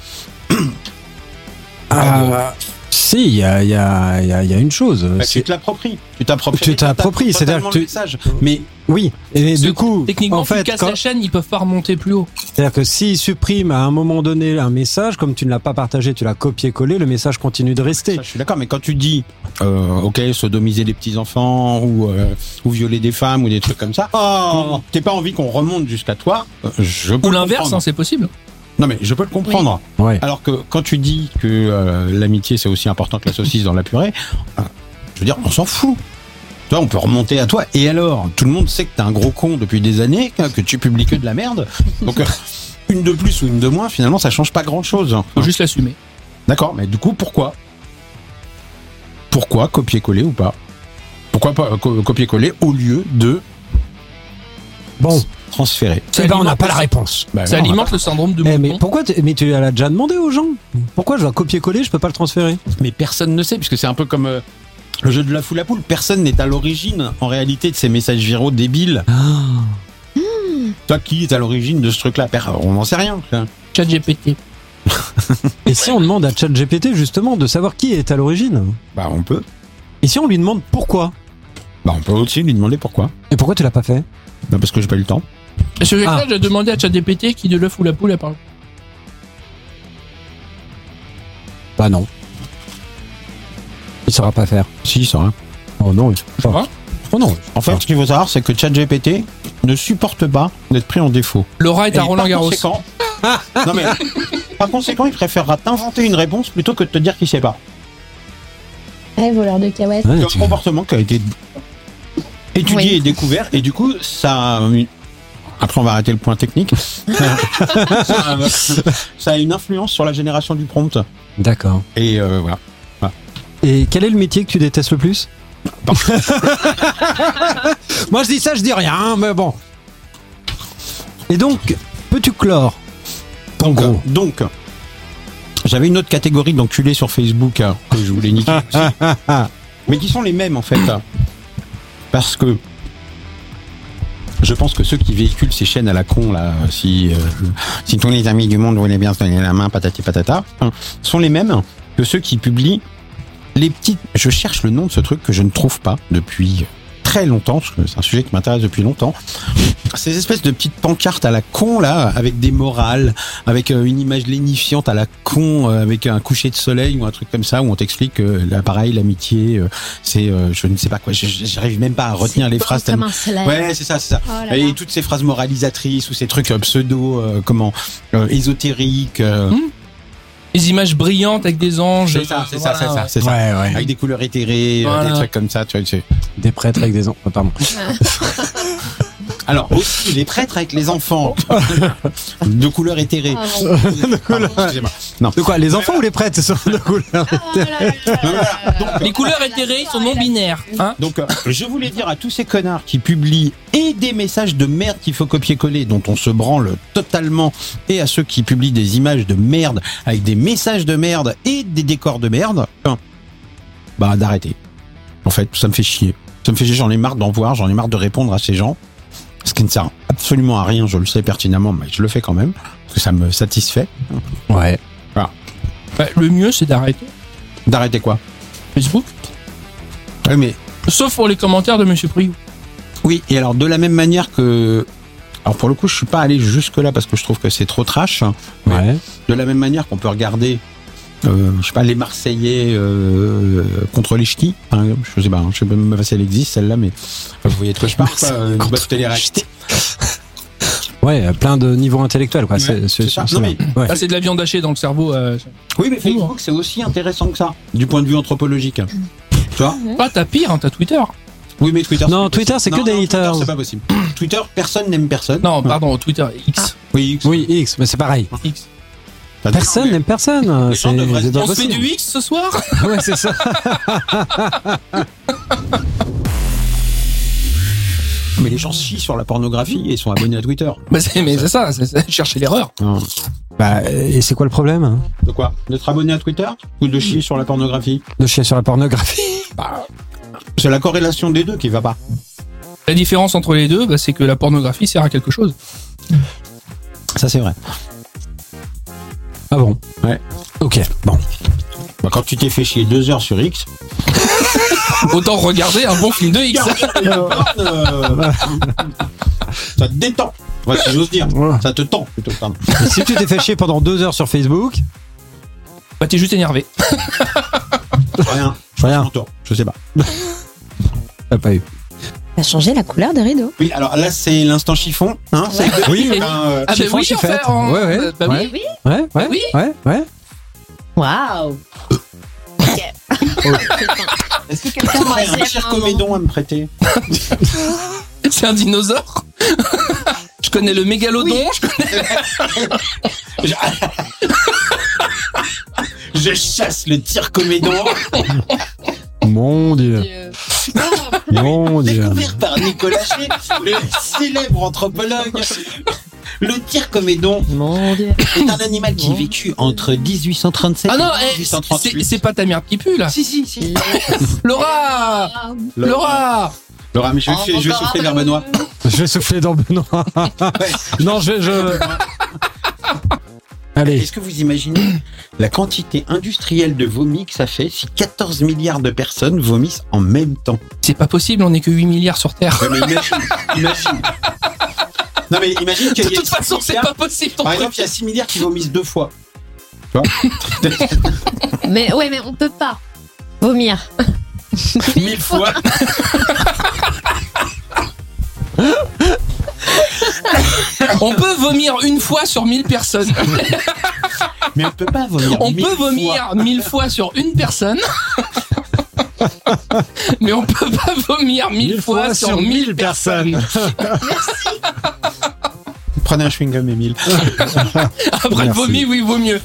Speaker 1: Si, il y a une chose.
Speaker 4: Bah,
Speaker 1: c'est-
Speaker 4: tu te l'appropries. Tu t'appropries.
Speaker 1: Tu t'appropries, c'est-à-dire
Speaker 4: totalement
Speaker 1: que tu-
Speaker 4: le message. Mais
Speaker 1: Oui, et du coup,
Speaker 2: techniquement,
Speaker 1: en fait,
Speaker 2: tu casses la chaîne, ils peuvent pas remonter plus haut.
Speaker 1: c'est-à-dire que s'ils suppriment à un moment donné un message, comme tu ne l'as pas partagé, tu l'as copié-collé, le message continue de rester.
Speaker 4: ça, je suis d'accord. Mais quand tu dis, ok, sodomiser des petits enfants ou violer des femmes ou des trucs comme ça, t'as pas envie qu'on remonte jusqu'à toi. Je peux
Speaker 2: Ou
Speaker 4: le
Speaker 2: l'inverse,
Speaker 4: comprendre.
Speaker 2: hein, c'est possible.
Speaker 4: Non mais je peux le comprendre.
Speaker 1: Ouais.
Speaker 4: Alors que quand tu dis que l'amitié c'est aussi important que la saucisse dans la purée, je veux dire, on s'en fout. Tu vois, on peut remonter à toi. Et alors, tout le monde sait que t'es un gros con depuis des années, que tu publies que de la merde. Donc, une de plus ou une de moins, finalement, ça change pas grand-chose.
Speaker 2: Faut juste l'assumer.
Speaker 4: D'accord, mais du coup, pourquoi copier-coller ou pas? Pourquoi pas copier-coller au lieu de
Speaker 1: Bon,
Speaker 4: transférer?
Speaker 2: Ça
Speaker 1: eh ben, on n'a
Speaker 2: alimente
Speaker 1: pas la
Speaker 2: le-
Speaker 1: réponse.
Speaker 4: Bah,
Speaker 2: Ça
Speaker 4: non,
Speaker 2: alimente le syndrome de
Speaker 1: Mais
Speaker 2: mouton.
Speaker 1: pourquoi mais tu l'as déjà demandé aux gens? Pourquoi je dois copier-coller, je peux pas le transférer?
Speaker 4: Mais personne ne sait, puisque c'est un peu comme le jeu de la foule à poule. Personne n'est à l'origine, en réalité, de ces messages viraux débiles. Toi, qui est à l'origine de ce truc-là? On n'en sait rien.
Speaker 2: Chat GPT.
Speaker 1: Et si on demande à ChatGPT justement de savoir qui est à l'origine?
Speaker 4: Bah, on peut.
Speaker 1: Et si on lui demande pourquoi?
Speaker 4: Bah, on peut aussi lui demander pourquoi.
Speaker 1: Et pourquoi tu l'as pas fait?
Speaker 4: Bah, parce que j'ai pas eu le temps.
Speaker 2: Et ce
Speaker 1: Ah.
Speaker 2: fait-là, j'ai demandé à Chat GPT qui de l'œuf ou la poule, apparemment.
Speaker 1: Bah non. Il saura pas faire.
Speaker 4: Si, ça. Hein.
Speaker 1: Oh non, il saura pas.
Speaker 2: Hein
Speaker 1: Oh non.
Speaker 4: En fait, ce qu'il faut savoir, c'est que ChatGPT ne supporte pas d'être pris en défaut.
Speaker 2: Laura est à
Speaker 4: Et
Speaker 2: Roland Garros.
Speaker 4: Non mais, par conséquent, il préférera t'inventer une réponse plutôt que de te dire qu'il sait pas.
Speaker 3: Eh, voleur de cacahuètes.
Speaker 1: Ouais,
Speaker 4: C'est un
Speaker 1: tu-
Speaker 4: comportement qui a été étudié
Speaker 3: Oui.
Speaker 4: et découvert, et du coup, ça. Après, on va arrêter le point technique. Ça a une influence sur la génération du prompt.
Speaker 1: D'accord.
Speaker 4: Et voilà.
Speaker 1: Et quel est le métier que tu détestes le plus? Moi je dis ça, je dis rien, hein, mais bon. Et donc, peux-tu clore? En gros.
Speaker 4: Donc, j'avais une autre catégorie d'enculés sur Facebook que je voulais niquer aussi. Mais qui sont les mêmes en fait. Parce que je pense que ceux qui véhiculent ces chaînes à la con là, si tous les amis du monde voulaient bien se donner la main, patati patata, sont les mêmes que ceux qui publient les petites. Je cherche le nom de ce truc que je ne trouve pas depuis très longtemps, parce que c'est un sujet qui m'intéresse depuis longtemps. Ces espèces de petites pancartes à la con là, avec des morales, avec une image lénifiante à la con, avec un coucher de soleil ou un truc comme ça, où on t'explique que l'appareil, l'amitié, c'est je ne sais pas quoi. J'arrive même pas à retenir les phrases.
Speaker 3: Comme un soleil.
Speaker 4: Ouais, c'est ça, c'est ça.
Speaker 3: Oh là
Speaker 4: Et
Speaker 3: là.
Speaker 4: toutes ces phrases moralisatrices ou ces trucs pseudo, ésotériques.
Speaker 2: Les images brillantes avec des anges.
Speaker 4: C'est ça, c'est ça, c'est ça, c'est ça.
Speaker 1: Ouais, ouais.
Speaker 4: Avec des couleurs éthérées,
Speaker 2: Voilà.
Speaker 4: des trucs comme ça, tu vois.
Speaker 1: Des prêtres avec des enfants. Pardon.
Speaker 4: Alors aussi les prêtres avec les enfants de couleurs éthérées.
Speaker 3: Ah bon.
Speaker 4: Pardon, excusez-moi. Non.
Speaker 1: De quoi? Les enfants ou les prêtres sont de couleur?
Speaker 2: Les couleurs éthérées sont non binaires. Hein.
Speaker 4: Donc, je voulais dire à tous ces connards qui publient et des messages de merde qu'il faut copier-coller, dont on se branle totalement, et à ceux qui publient des images de merde avec des messages de merde et des décors de merde, bah d'arrêter. En fait, ça me fait chier. Ça me fait chier, j'en ai marre d'en voir, j'en ai marre de répondre à ces gens. Ce qui ne sert absolument à rien, je le sais pertinemment, mais je le fais quand même, parce que ça me satisfait.
Speaker 1: Ouais.
Speaker 2: Bah, le mieux, c'est d'arrêter
Speaker 4: D'arrêter quoi?
Speaker 2: Facebook.
Speaker 4: Oui, mais
Speaker 2: Sauf pour les commentaires de Monsieur Priou.
Speaker 4: oui, et alors de la même manière que... Alors pour le coup, je suis pas allé jusque-là parce que je trouve que c'est trop trash. Mais
Speaker 1: Ouais.
Speaker 4: de la même manière qu'on peut regarder, je sais pas, les Marseillais contre les Ch'tis, par exemple. Je sais pas, je sais même pas si elle existe celle-là, mais vous voyez de quoi je parle. Une boîte télé-réalité.
Speaker 1: Ouais, plein de niveaux intellectuels, quoi.
Speaker 4: Ouais, c'est ça.
Speaker 1: c'est
Speaker 4: Non,
Speaker 1: bien.
Speaker 4: mais-
Speaker 1: Ouais.
Speaker 2: Ah, c'est de la viande hachée dans le cerveau.
Speaker 4: Oui, mais Facebook, c'est aussi intéressant que ça, du point de vue anthropologique. Tu vois?
Speaker 2: Ah, t'as pire, hein, t'as Twitter.
Speaker 4: Oui, mais Twitter.
Speaker 1: Non,
Speaker 4: pas
Speaker 1: Twitter,
Speaker 4: possible.
Speaker 1: c'est que
Speaker 4: Non,
Speaker 1: des
Speaker 4: non, Twitter,
Speaker 1: haters.
Speaker 4: c'est pas possible. Twitter, personne n'aime personne.
Speaker 2: Non, pardon, Twitter X.
Speaker 4: Oui,
Speaker 1: Oui, X, mais c'est pareil.
Speaker 2: X.
Speaker 1: Personne n'aime personne.
Speaker 4: Les gens
Speaker 1: C'est
Speaker 4: devraient-
Speaker 1: c'est pas
Speaker 2: On se fait
Speaker 1: possible.
Speaker 2: du X ce soir.
Speaker 1: Ouais, c'est ça.
Speaker 4: Mais les gens chient sur la pornographie et sont abonnés à Twitter.
Speaker 2: Bah, mais c'est ça, c'est chercher l'erreur.
Speaker 1: Bah, et c'est quoi le problème, hein,
Speaker 4: De quoi? D'être abonné à Twitter ou de chier sur la pornographie?
Speaker 1: de chier sur la pornographie?
Speaker 4: C'est la corrélation des deux qui va pas.
Speaker 2: La différence entre les deux, bah, c'est que la pornographie sert à quelque chose.
Speaker 4: Ça, c'est vrai.
Speaker 1: Ah bon?
Speaker 4: Ouais.
Speaker 1: Ok, bon.
Speaker 4: Bah, quand tu t'es fait chier 2 heures sur X,
Speaker 2: Autant regarder un bon film de X.
Speaker 4: ça te détend. Ouais, si j'ose dire.
Speaker 1: Ouais.
Speaker 4: Ça te tend plutôt. Pardon.
Speaker 1: Et si tu t'es fait chier pendant 2 heures sur Facebook,
Speaker 2: Bah, t'es juste énervé.
Speaker 4: Rien.
Speaker 1: rien,
Speaker 4: Tort. Je sais pas.
Speaker 1: t'as pas eu.
Speaker 3: T'as changé la couleur des rideaux.
Speaker 4: Oui, alors là, c'est l'instant chiffon. Hein, c'est
Speaker 1: Oui, oui.
Speaker 2: Ah, bah
Speaker 1: Chiffon,
Speaker 2: oui, en
Speaker 1: chiffette.
Speaker 2: fait. hein.
Speaker 1: Ouais, ouais.
Speaker 2: Bah oui.
Speaker 3: Oui.
Speaker 1: Ouais, ouais,
Speaker 2: Oui.
Speaker 1: ouais, ouais.
Speaker 3: Waouh.
Speaker 4: Est-ce que quelqu'un aurait un circomédon à me prêter?
Speaker 2: C'est un dinosaure. Je connais le mégalodon.
Speaker 4: Oui.
Speaker 2: Je connais...
Speaker 4: Je chasse le circomédon.
Speaker 1: Mon Dieu. Mon Dieu.
Speaker 4: Découvert par Nicolas G, le célèbre anthropologue. Le tire-comédon
Speaker 3: Mon Dieu.
Speaker 4: est un animal qui a vécu entre 1837
Speaker 2: Ah non,
Speaker 4: et 1838.
Speaker 2: c'est pas ta mère qui pue là.
Speaker 4: Si.
Speaker 2: Laura,
Speaker 4: Laura, mais je vais souffler vers Benoît.
Speaker 1: Je vais souffler dans Benoît. Non, je... Allez.
Speaker 4: Est-ce que vous imaginez la quantité industrielle de vomi que ça fait si 14 milliards de personnes vomissent en même temps?
Speaker 2: c'est pas possible, on est que 8 milliards sur Terre.
Speaker 4: Ouais, mais imagine. Non mais imagine qu'il
Speaker 2: De
Speaker 4: y a
Speaker 2: toute façon, c'est pas possible ton
Speaker 4: Par
Speaker 2: truc.
Speaker 4: exemple, il y a 6 milliards qui vomissent 2 fois. Tu vois?
Speaker 3: Mais on peut pas vomir.
Speaker 4: 1000 fois.
Speaker 2: On peut vomir une fois sur 1000 personnes.
Speaker 4: Mais on peut pas vomir.
Speaker 2: On
Speaker 4: 1000
Speaker 2: peut
Speaker 4: fois.
Speaker 2: vomir 1000 fois sur une personne. Mais on peut pas vomir 1000 fois sur 1000 personnes.
Speaker 4: Prenez un chewing-gum, Émile.
Speaker 2: Après le vomi, oui, vaut mieux.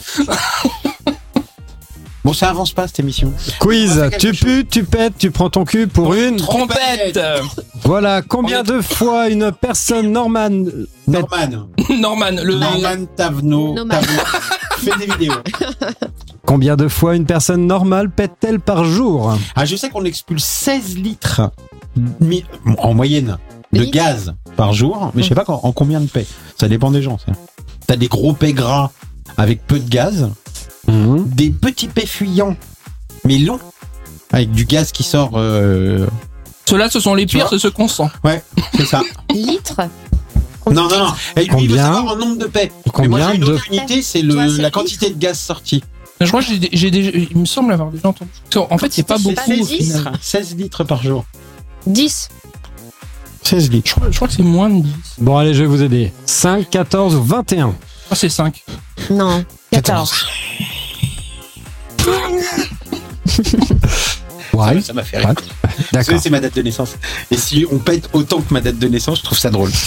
Speaker 4: Bon, ça avance pas cette émission.
Speaker 1: Quiz,
Speaker 4: On va faire
Speaker 1: tu
Speaker 4: quelque
Speaker 1: pues, tu pètes, tu prends ton cul pour une...
Speaker 2: Trompette.
Speaker 1: Voilà, combien de fois une personne normale...
Speaker 2: Norman,
Speaker 4: Norman Tavenot.
Speaker 3: Nomade.
Speaker 4: Fait des vidéos.
Speaker 1: Combien de fois une personne normale pète-t-elle par jour?
Speaker 4: Ah, je sais qu'on expulse 16 litres en moyenne de
Speaker 3: litres.
Speaker 4: gaz par jour, mais je sais pas en combien de pets. Ça dépend des gens, ça. T'as des gros pets gras avec peu de gaz, des petits pets fuyants, mais longs, avec du gaz qui sort.
Speaker 2: Ceux-là, ce sont les
Speaker 4: Tu
Speaker 2: pires,
Speaker 4: vois
Speaker 2: c'est ceux qu'on sent.
Speaker 4: Ouais, c'est ça.
Speaker 3: Litres.
Speaker 4: Non. Et lui, il veut
Speaker 1: Combien
Speaker 4: savoir en nombre de pets. Mais
Speaker 1: Combien
Speaker 4: moi, j'ai une
Speaker 1: de...
Speaker 4: autre unité, c'est
Speaker 3: Toi, c'est
Speaker 4: la quantité de gaz sorti.
Speaker 2: Je crois que il me semble avoir déjà entendu. En fait, c'est pas beaucoup.
Speaker 3: C'est
Speaker 2: au
Speaker 3: 16
Speaker 2: final.
Speaker 4: 16 litres par jour.
Speaker 3: 10.
Speaker 4: 16 litres.
Speaker 2: Je crois que c'est moins de 10.
Speaker 1: Bon, allez, je vais vous aider. 5, 14 ou 21.
Speaker 2: Ah, c'est 5.
Speaker 3: Non. 14.
Speaker 1: Ouais,
Speaker 4: Ça m'a fait rire.
Speaker 1: d'accord.
Speaker 4: C'est ma date de naissance. Et si on pète autant que ma date de naissance, je trouve ça drôle.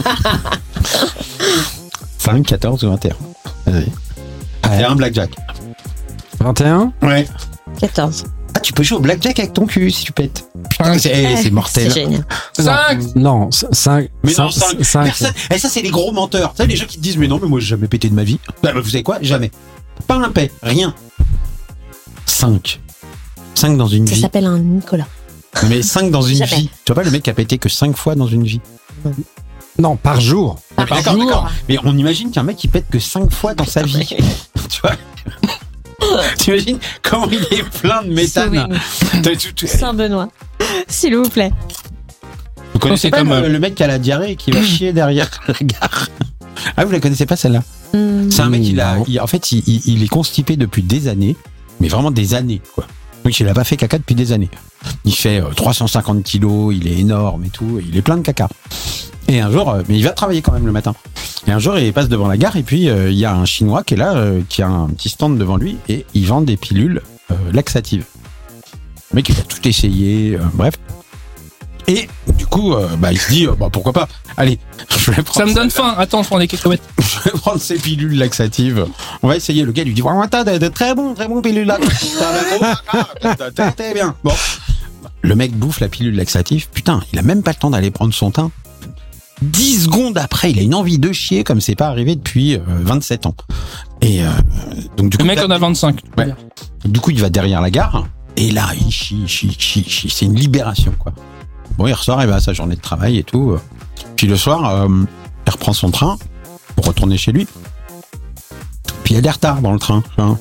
Speaker 4: 5, 14 ou 21. Vas-y.
Speaker 1: Ouais.
Speaker 4: Et un blackjack.
Speaker 1: 21?
Speaker 4: Ouais.
Speaker 3: 14.
Speaker 4: Ah, tu peux jouer au blackjack avec ton cul si tu pètes. Putain, c'est mortel.
Speaker 3: C'est génial.
Speaker 2: 5.
Speaker 1: Non, 5.
Speaker 4: Mais non, 5. Personne. Et ça, c'est les gros menteurs. Tu sais, les gens qui te disent, mais non, mais moi, j'ai jamais pété de ma vie. Bah, vous savez quoi? Jamais. Pas un pet. Rien. 5. 5 dans une
Speaker 3: Ça
Speaker 4: vie.
Speaker 3: s'appelle un Nicolas.
Speaker 4: Mais 5 dans une
Speaker 3: Jamais.
Speaker 4: vie. Tu vois pas le mec qui a pété que 5 fois dans une vie.
Speaker 1: Non, par jour.
Speaker 3: Par
Speaker 4: D'accord,
Speaker 3: jour.
Speaker 4: d'accord. Mais on imagine qu'un mec qui pète que 5 fois dans sa vie. Tu vois? T'imagines comment il est plein de méthane.
Speaker 3: Saint-Benoît. S'il vous plaît.
Speaker 4: Vous connaissez
Speaker 2: C'est
Speaker 4: pas
Speaker 2: comme,
Speaker 4: le mec qui a la diarrhée et qui va chier derrière la gare? Ah, vous la connaissez pas celle-là? C'est un mec, en fait, il est constipé depuis des années, mais vraiment des années, quoi. Donc il a pas fait caca depuis des années. Il fait 350 kilos, il est énorme et tout, il est plein de caca. Et un jour, mais il va travailler quand même le matin. Et un jour, il passe devant la gare et puis il y a un Chinois qui est là, qui a un petit stand devant lui et il vend des pilules laxatives. Le mec, il a tout essayé, bref. Et du coup, il se dit, pourquoi pas? Allez, je vais prendre
Speaker 2: Ça me donne faim. Attends, je prends des cacahuètes.
Speaker 4: je vais prendre ces pilules laxatives. On va essayer. Le gars lui dit, t'as de très bons pilules laxatives. T'es bien. Bon. Le mec bouffe la pilule laxative. Putain, il a même pas le temps d'aller prendre son teint. 10 secondes après, il a une envie de chier comme c'est pas arrivé depuis 27 ans. Et donc du coup,
Speaker 2: Le mec en a 25.
Speaker 4: Ouais. Du coup, il va derrière la gare et là, il chie. C'est une libération, quoi. Bon, il ressort, il va à sa journée de travail et tout. Puis le soir, il reprend son train pour retourner chez lui. Puis il y a des retards dans le train. Hein.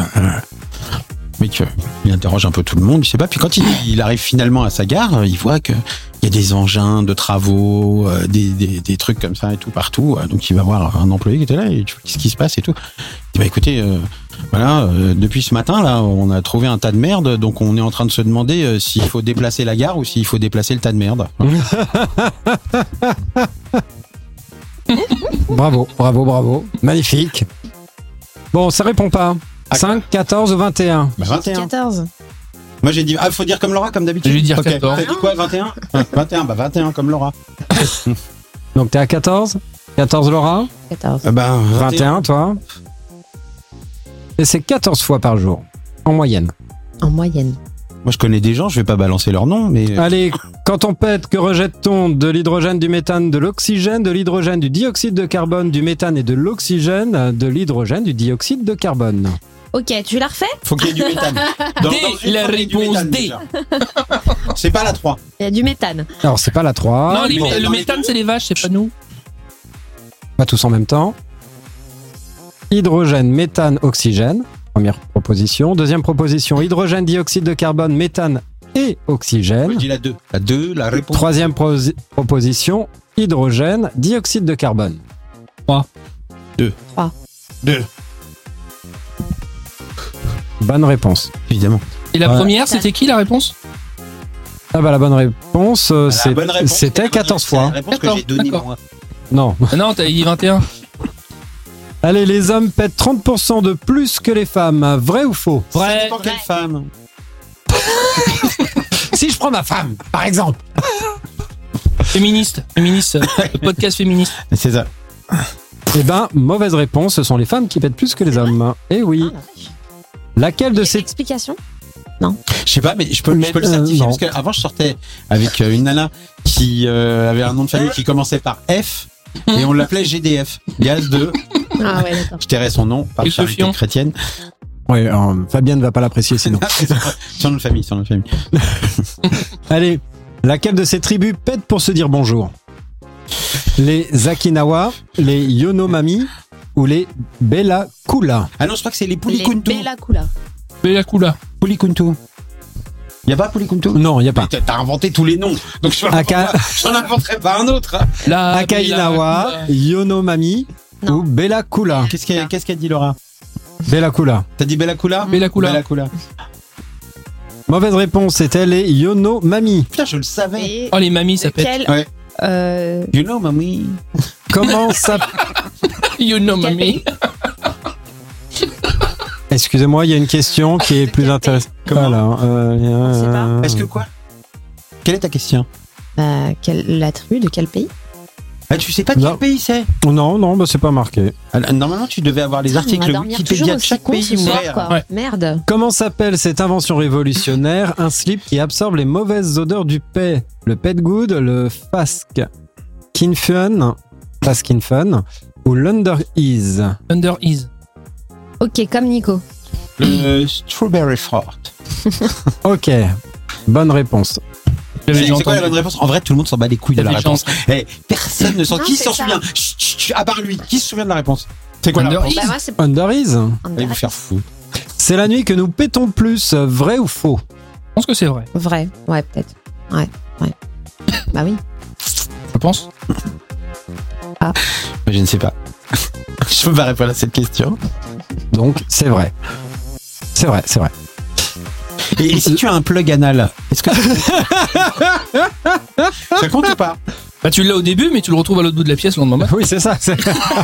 Speaker 4: Mec, il interroge un peu tout le monde, je sais pas. Puis quand il arrive finalement à sa gare, il voit que il y a des engins de travaux, des trucs comme ça et tout partout. Donc il va voir un employé qui était là et tu vois qu'est-ce qui se passe et tout. Il dit écoutez, depuis ce matin là, on a trouvé un tas de merde, donc on est en train de se demander s'il faut déplacer la gare ou s'il faut déplacer le tas de merde.
Speaker 1: Bravo. Magnifique. Bon, ça répond pas. 5, 14 ou 21?
Speaker 4: 21.
Speaker 3: 14.
Speaker 4: Moi j'ai dit, faut dire comme Laura, comme d'habitude.
Speaker 2: Je vais dire
Speaker 4: Ok.
Speaker 2: 14.
Speaker 4: T'as dit quoi, 21? 21, 21 comme Laura.
Speaker 1: Donc t'es à 14? 14 Laura?
Speaker 3: 14.
Speaker 1: 21 toi? Et c'est 14 fois par jour, en moyenne.
Speaker 3: En moyenne.
Speaker 4: Moi, je connais des gens, je vais pas balancer leur nom, mais...
Speaker 1: Allez, quand on pète, que rejette-t-on? De l'hydrogène, du méthane, de l'oxygène, de l'hydrogène, du dioxyde de carbone, du méthane et de l'oxygène, de l'hydrogène, du dioxyde de carbone.
Speaker 3: Ok, tu la refais?
Speaker 4: Faut qu'il y ait du méthane. Dans
Speaker 2: D,
Speaker 4: une
Speaker 2: la
Speaker 4: phrase, il y a du
Speaker 2: réponse
Speaker 4: méthane,
Speaker 2: D.
Speaker 4: déjà. C'est pas la 3.
Speaker 3: Il y a du méthane.
Speaker 1: Alors, c'est pas la 3.
Speaker 2: Non,
Speaker 4: bon,
Speaker 2: le
Speaker 4: dans les
Speaker 2: méthane,
Speaker 4: deux.
Speaker 2: c'est les vaches, c'est pas nous.
Speaker 1: Pas tous en même temps. Hydrogène, méthane, oxygène. Première proposition. Deuxième proposition, hydrogène, dioxyde de carbone, méthane et
Speaker 4: Moi,
Speaker 1: oxygène.
Speaker 4: je dis la 2. La 2, la réponse.
Speaker 1: Troisième proposition, hydrogène, dioxyde de carbone.
Speaker 4: 2.
Speaker 1: Bonne réponse.
Speaker 4: Évidemment.
Speaker 2: Et la
Speaker 1: Ouais.
Speaker 2: première, c'était qui la réponse?
Speaker 1: Ah bah la bonne réponse,
Speaker 4: La bonne réponse,
Speaker 1: c'était 14
Speaker 4: C'est la
Speaker 1: fois.
Speaker 4: réponse que
Speaker 2: D'accord,
Speaker 4: j'ai donnée,
Speaker 2: d'accord.
Speaker 4: moi.
Speaker 1: Non.
Speaker 2: Ah non, t'as dit 21.
Speaker 1: Allez, les hommes pètent 30% de plus que les femmes. Vrai ou faux?
Speaker 4: Ça
Speaker 2: Vrai.
Speaker 4: dépend quelle femme.
Speaker 1: Si je prends ma femme, par exemple.
Speaker 2: Féministe, le podcast féministe.
Speaker 4: C'est ça.
Speaker 1: Eh ben, mauvaise réponse, ce sont les femmes qui pètent plus que les hommes. Eh oui.
Speaker 3: Ah, la vache.
Speaker 1: Laquelle de ces...
Speaker 3: Explication?
Speaker 4: Je sais pas, mais je peux le certifier
Speaker 1: non.
Speaker 4: parce qu'avant je sortais avec une nana qui avait un nom de famille qui commençait par F et on l'appelait GDF. Gaz de.
Speaker 3: Ah ouais, d'accord.
Speaker 4: Je tairais son nom par
Speaker 2: Et
Speaker 4: charité
Speaker 2: Sofian.
Speaker 4: chrétienne.
Speaker 1: Oui, Fabienne ne va pas l'apprécier sinon.
Speaker 4: Son nom de famille, son nom de famille.
Speaker 1: Allez, laquelle de ces tribus pète pour se dire bonjour? Les Akinawa, les Yonomami ou les Bella-Kula?
Speaker 4: Ah non, je crois que c'est les
Speaker 3: Les
Speaker 4: Pulikuntu.
Speaker 3: Bella Kula.
Speaker 2: Bella Kula.
Speaker 4: Pulikuntu. Y a pas Pulikuntu?
Speaker 1: Non, il n'y a pas.
Speaker 4: T'as inventé tous les noms. Donc j'en inventerai pas un autre. hein.
Speaker 2: La
Speaker 1: Akainawa,
Speaker 2: Bella
Speaker 1: Yonomami
Speaker 3: Non.
Speaker 1: ou Bella-Kula?
Speaker 4: Qu'est-ce qu'a dit Laura?
Speaker 1: Bella-Kula.
Speaker 4: T'as dit Bella Kula?
Speaker 2: Bella Kula.
Speaker 4: Bella Kula.
Speaker 1: Mauvaise réponse, c'était les Yonomami.
Speaker 4: Putain, je le savais.
Speaker 3: Et
Speaker 2: Oh, les mamies, ça pète.
Speaker 3: quel,
Speaker 4: Ouais.
Speaker 3: euh,
Speaker 4: You know, mamie.
Speaker 1: Comment ça...
Speaker 2: You know,
Speaker 3: Quel
Speaker 2: mamie.
Speaker 1: Excusez-moi, il y a une question qui est plus
Speaker 3: Quel
Speaker 1: intéressante.
Speaker 4: Comment
Speaker 1: Voilà.
Speaker 3: sait pas.
Speaker 4: Est-ce que quoi? Quelle est ta question?
Speaker 3: la tribu de quel pays?
Speaker 4: Ah, tu sais pas de
Speaker 1: Non.
Speaker 4: quel pays c'est?
Speaker 1: Non, bah, c'est pas marqué.
Speaker 4: Ah, normalement, tu devais avoir les
Speaker 3: On
Speaker 4: articles
Speaker 3: va dormir toujours
Speaker 4: Wikipédia de
Speaker 3: aussi
Speaker 4: chaque
Speaker 3: con
Speaker 4: pays
Speaker 3: ce soir,
Speaker 4: ouverts.
Speaker 3: quoi.
Speaker 2: Ouais.
Speaker 3: Merde.
Speaker 1: Comment s'appelle cette invention révolutionnaire? Un slip qui absorbe les mauvaises odeurs du paix. Le pet good, le Faskinfun ou l'Under Ease.
Speaker 2: Under Ease.
Speaker 3: Ok, comme Nico.
Speaker 4: Le Strawberry Fort.
Speaker 1: Ok, bonne réponse.
Speaker 2: J'avais déjà
Speaker 4: C'est quoi la
Speaker 2: entendu.
Speaker 4: bonne réponse? En vrai, tout le monde s'en bat les couilles de la
Speaker 2: J'avais
Speaker 4: réponse.
Speaker 2: déjà
Speaker 4: Personne ne s'en...
Speaker 3: Non,
Speaker 4: Qui
Speaker 3: c'est
Speaker 4: s'en
Speaker 3: ça.
Speaker 4: souvient? Chut, chut, chut, à part lui. Qui se souvient de la réponse? C'est quoi la
Speaker 2: Under
Speaker 4: réponse?
Speaker 3: Bah, moi, c'est
Speaker 1: Under Ease,
Speaker 4: Allez vous faire foutre.
Speaker 1: c'est la nuit que nous pétons plus. Vrai ou faux?
Speaker 2: Je pense que c'est vrai.
Speaker 3: vrai. Ouais, peut-être. Ouais. Bah oui.
Speaker 2: Je pense.
Speaker 4: Je ne sais pas. Je peux pas répondre à cette question.
Speaker 1: Donc, c'est vrai. C'est vrai.
Speaker 4: Et si tu as un plug anal, est-ce que ça compte ou pas?
Speaker 2: Bah, tu l'as au début, mais tu le retrouves à l'autre bout de la pièce le lendemain.
Speaker 1: Oui, c'est ça. C'est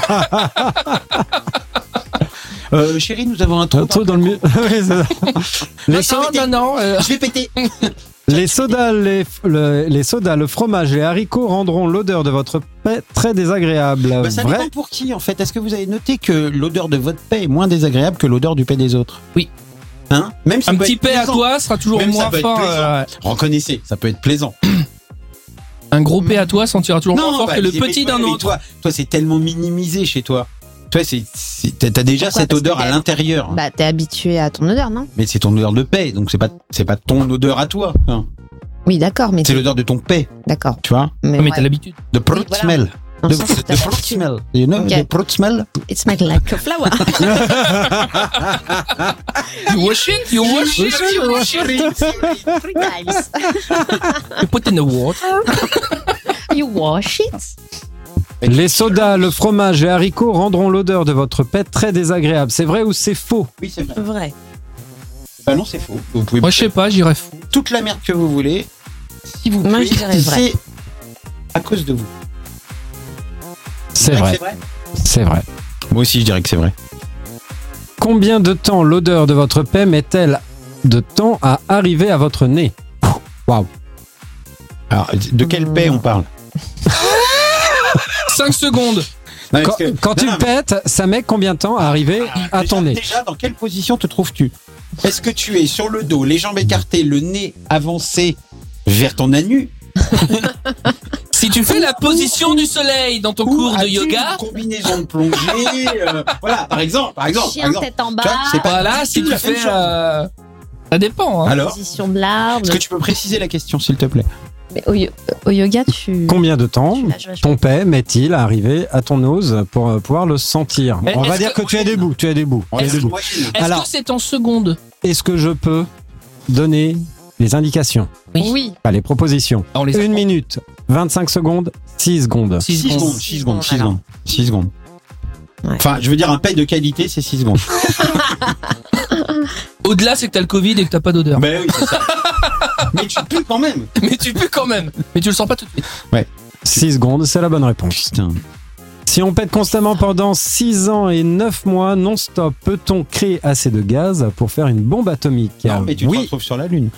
Speaker 4: Chérie, nous avons un trou.
Speaker 1: un truc dans le milieu. Oui, c'est ça. Les,
Speaker 2: Non.
Speaker 4: Je vais péter.
Speaker 1: les sodas, les sodas, le fromage et les haricots rendront l'odeur de votre paix très désagréable.
Speaker 4: Bah, ça
Speaker 1: Vrai?
Speaker 4: dépend pour qui en fait. Est-ce que vous avez noté que l'odeur de votre paix est moins désagréable que l'odeur du paix des autres?
Speaker 2: Oui.
Speaker 4: Hein? Même si ça
Speaker 2: Un
Speaker 4: peut
Speaker 2: petit
Speaker 4: être
Speaker 2: paix à
Speaker 4: plaisant.
Speaker 2: toi sera toujours
Speaker 4: Même ça
Speaker 2: moins
Speaker 4: peut être
Speaker 2: fort.
Speaker 4: plaisant. Reconnaissez, ça peut être plaisant.
Speaker 2: Un gros paix à toi sentira toujours moins fort
Speaker 4: bah,
Speaker 2: que le
Speaker 4: mais
Speaker 2: petit d'un
Speaker 4: mais
Speaker 2: autre.
Speaker 4: Toi, c'est tellement minimisé chez toi. Toi, t'as déjà
Speaker 3: Pourquoi?
Speaker 4: cette
Speaker 3: Parce
Speaker 4: odeur
Speaker 3: que
Speaker 4: à l'intérieur.
Speaker 3: Bah, t'es habitué à ton odeur, non?
Speaker 4: Mais c'est ton odeur de paix, donc c'est pas ton odeur à toi. hein.
Speaker 3: Oui, d'accord, mais
Speaker 4: C'est l'odeur de ton paix,
Speaker 3: d'accord.
Speaker 4: tu vois.
Speaker 3: Mais,
Speaker 2: Mais
Speaker 3: ouais.
Speaker 2: t'as l'habitude.
Speaker 4: De prout
Speaker 3: Oui, voilà.
Speaker 4: smell.
Speaker 3: Dans
Speaker 4: De
Speaker 3: le sens où t'as
Speaker 4: prout
Speaker 3: l'habitude.
Speaker 4: smell. You know,
Speaker 3: Ok.
Speaker 4: the prout smell.
Speaker 3: It smells like a flower.
Speaker 2: You wash it, you wash it, you wash it.
Speaker 3: 3 times.
Speaker 2: You put in the water.
Speaker 3: You wash it.
Speaker 1: Les sodas, le fromage et haricots rendront l'odeur de votre paix très désagréable. C'est vrai ou c'est faux?
Speaker 4: Oui, c'est vrai.
Speaker 3: Vrai.
Speaker 4: Bah non, c'est faux. Vous pouvez
Speaker 2: Moi, je sais pas, j'irais fou.
Speaker 4: toute la merde que vous voulez. Si vous
Speaker 3: Moi,
Speaker 4: plaît,
Speaker 3: je dirais vrai.
Speaker 4: c'est à cause de vous.
Speaker 1: C'est
Speaker 4: Ouais,
Speaker 1: vrai. C'est vrai.
Speaker 4: Moi aussi, je dirais que c'est vrai.
Speaker 1: Combien de temps l'odeur de votre paix met-elle de temps à arriver à votre nez? Waouh.
Speaker 4: Alors, de quelle paix on parle?
Speaker 2: 5 secondes.
Speaker 4: Non,
Speaker 1: Quand,
Speaker 4: parce que-
Speaker 1: quand tu
Speaker 4: non, mais-
Speaker 1: pètes, ça met combien de temps à arriver à ton nez?
Speaker 4: Déjà, dans quelle position te trouves-tu? Est-ce que tu es sur le dos, les jambes écartées, le nez avancé vers ton anus?
Speaker 2: Si tu fais la position du soleil dans ton cours de
Speaker 4: as-tu
Speaker 2: yoga,
Speaker 4: une combinaison de plongée, voilà, par exemple.
Speaker 3: Chien tête en bas.
Speaker 4: Tu vois, c'est pas
Speaker 2: voilà, si
Speaker 4: tout
Speaker 2: tu
Speaker 4: la même
Speaker 2: fais...
Speaker 4: chose.
Speaker 2: Ça dépend. Hein.
Speaker 4: Alors,
Speaker 3: Position de l'arbre.
Speaker 4: est-ce que tu peux préciser la question, s'il te plaît?
Speaker 3: Mais au yoga, tu.
Speaker 1: Combien de temps
Speaker 3: tu lâches vachement.
Speaker 1: ton paix met-il à arriver à ton nose pour pouvoir le sentir?
Speaker 2: Mais
Speaker 1: On va
Speaker 2: est-ce
Speaker 1: dire que tu es debout. Tu es debout.
Speaker 4: Ouais,
Speaker 1: Tu es debout.
Speaker 4: moyenne.
Speaker 2: Est-ce
Speaker 1: Alors-
Speaker 2: que c'est en secondes?
Speaker 1: Est-ce que je peux donner les indications,
Speaker 3: Oui.
Speaker 1: pas les propositions?
Speaker 2: On les
Speaker 1: 1 minute, 25 secondes, 6 secondes.
Speaker 2: 6
Speaker 4: 6
Speaker 2: secondes.
Speaker 4: secondes, 6 secondes, 6
Speaker 3: alors.
Speaker 4: secondes. 6 secondes.
Speaker 3: Ouais.
Speaker 4: Enfin, je veux dire, un paix de qualité, c'est 6 secondes.
Speaker 2: Au-delà, c'est que t'as le Covid et que t'as pas d'odeur.
Speaker 4: Ben oui, c'est ça. Mais tu peux quand même.
Speaker 2: Mais tu peux quand même. Mais tu le sens pas tout de suite.
Speaker 1: 6 secondes, c'est la bonne réponse.
Speaker 4: Putain.
Speaker 1: Si on pète constamment pendant 6 ans et 9 mois non-stop, peut-on créer assez de gaz pour faire une bombe atomique?
Speaker 4: Non, mais tu te
Speaker 1: Oui,
Speaker 4: retrouves sur la Lune.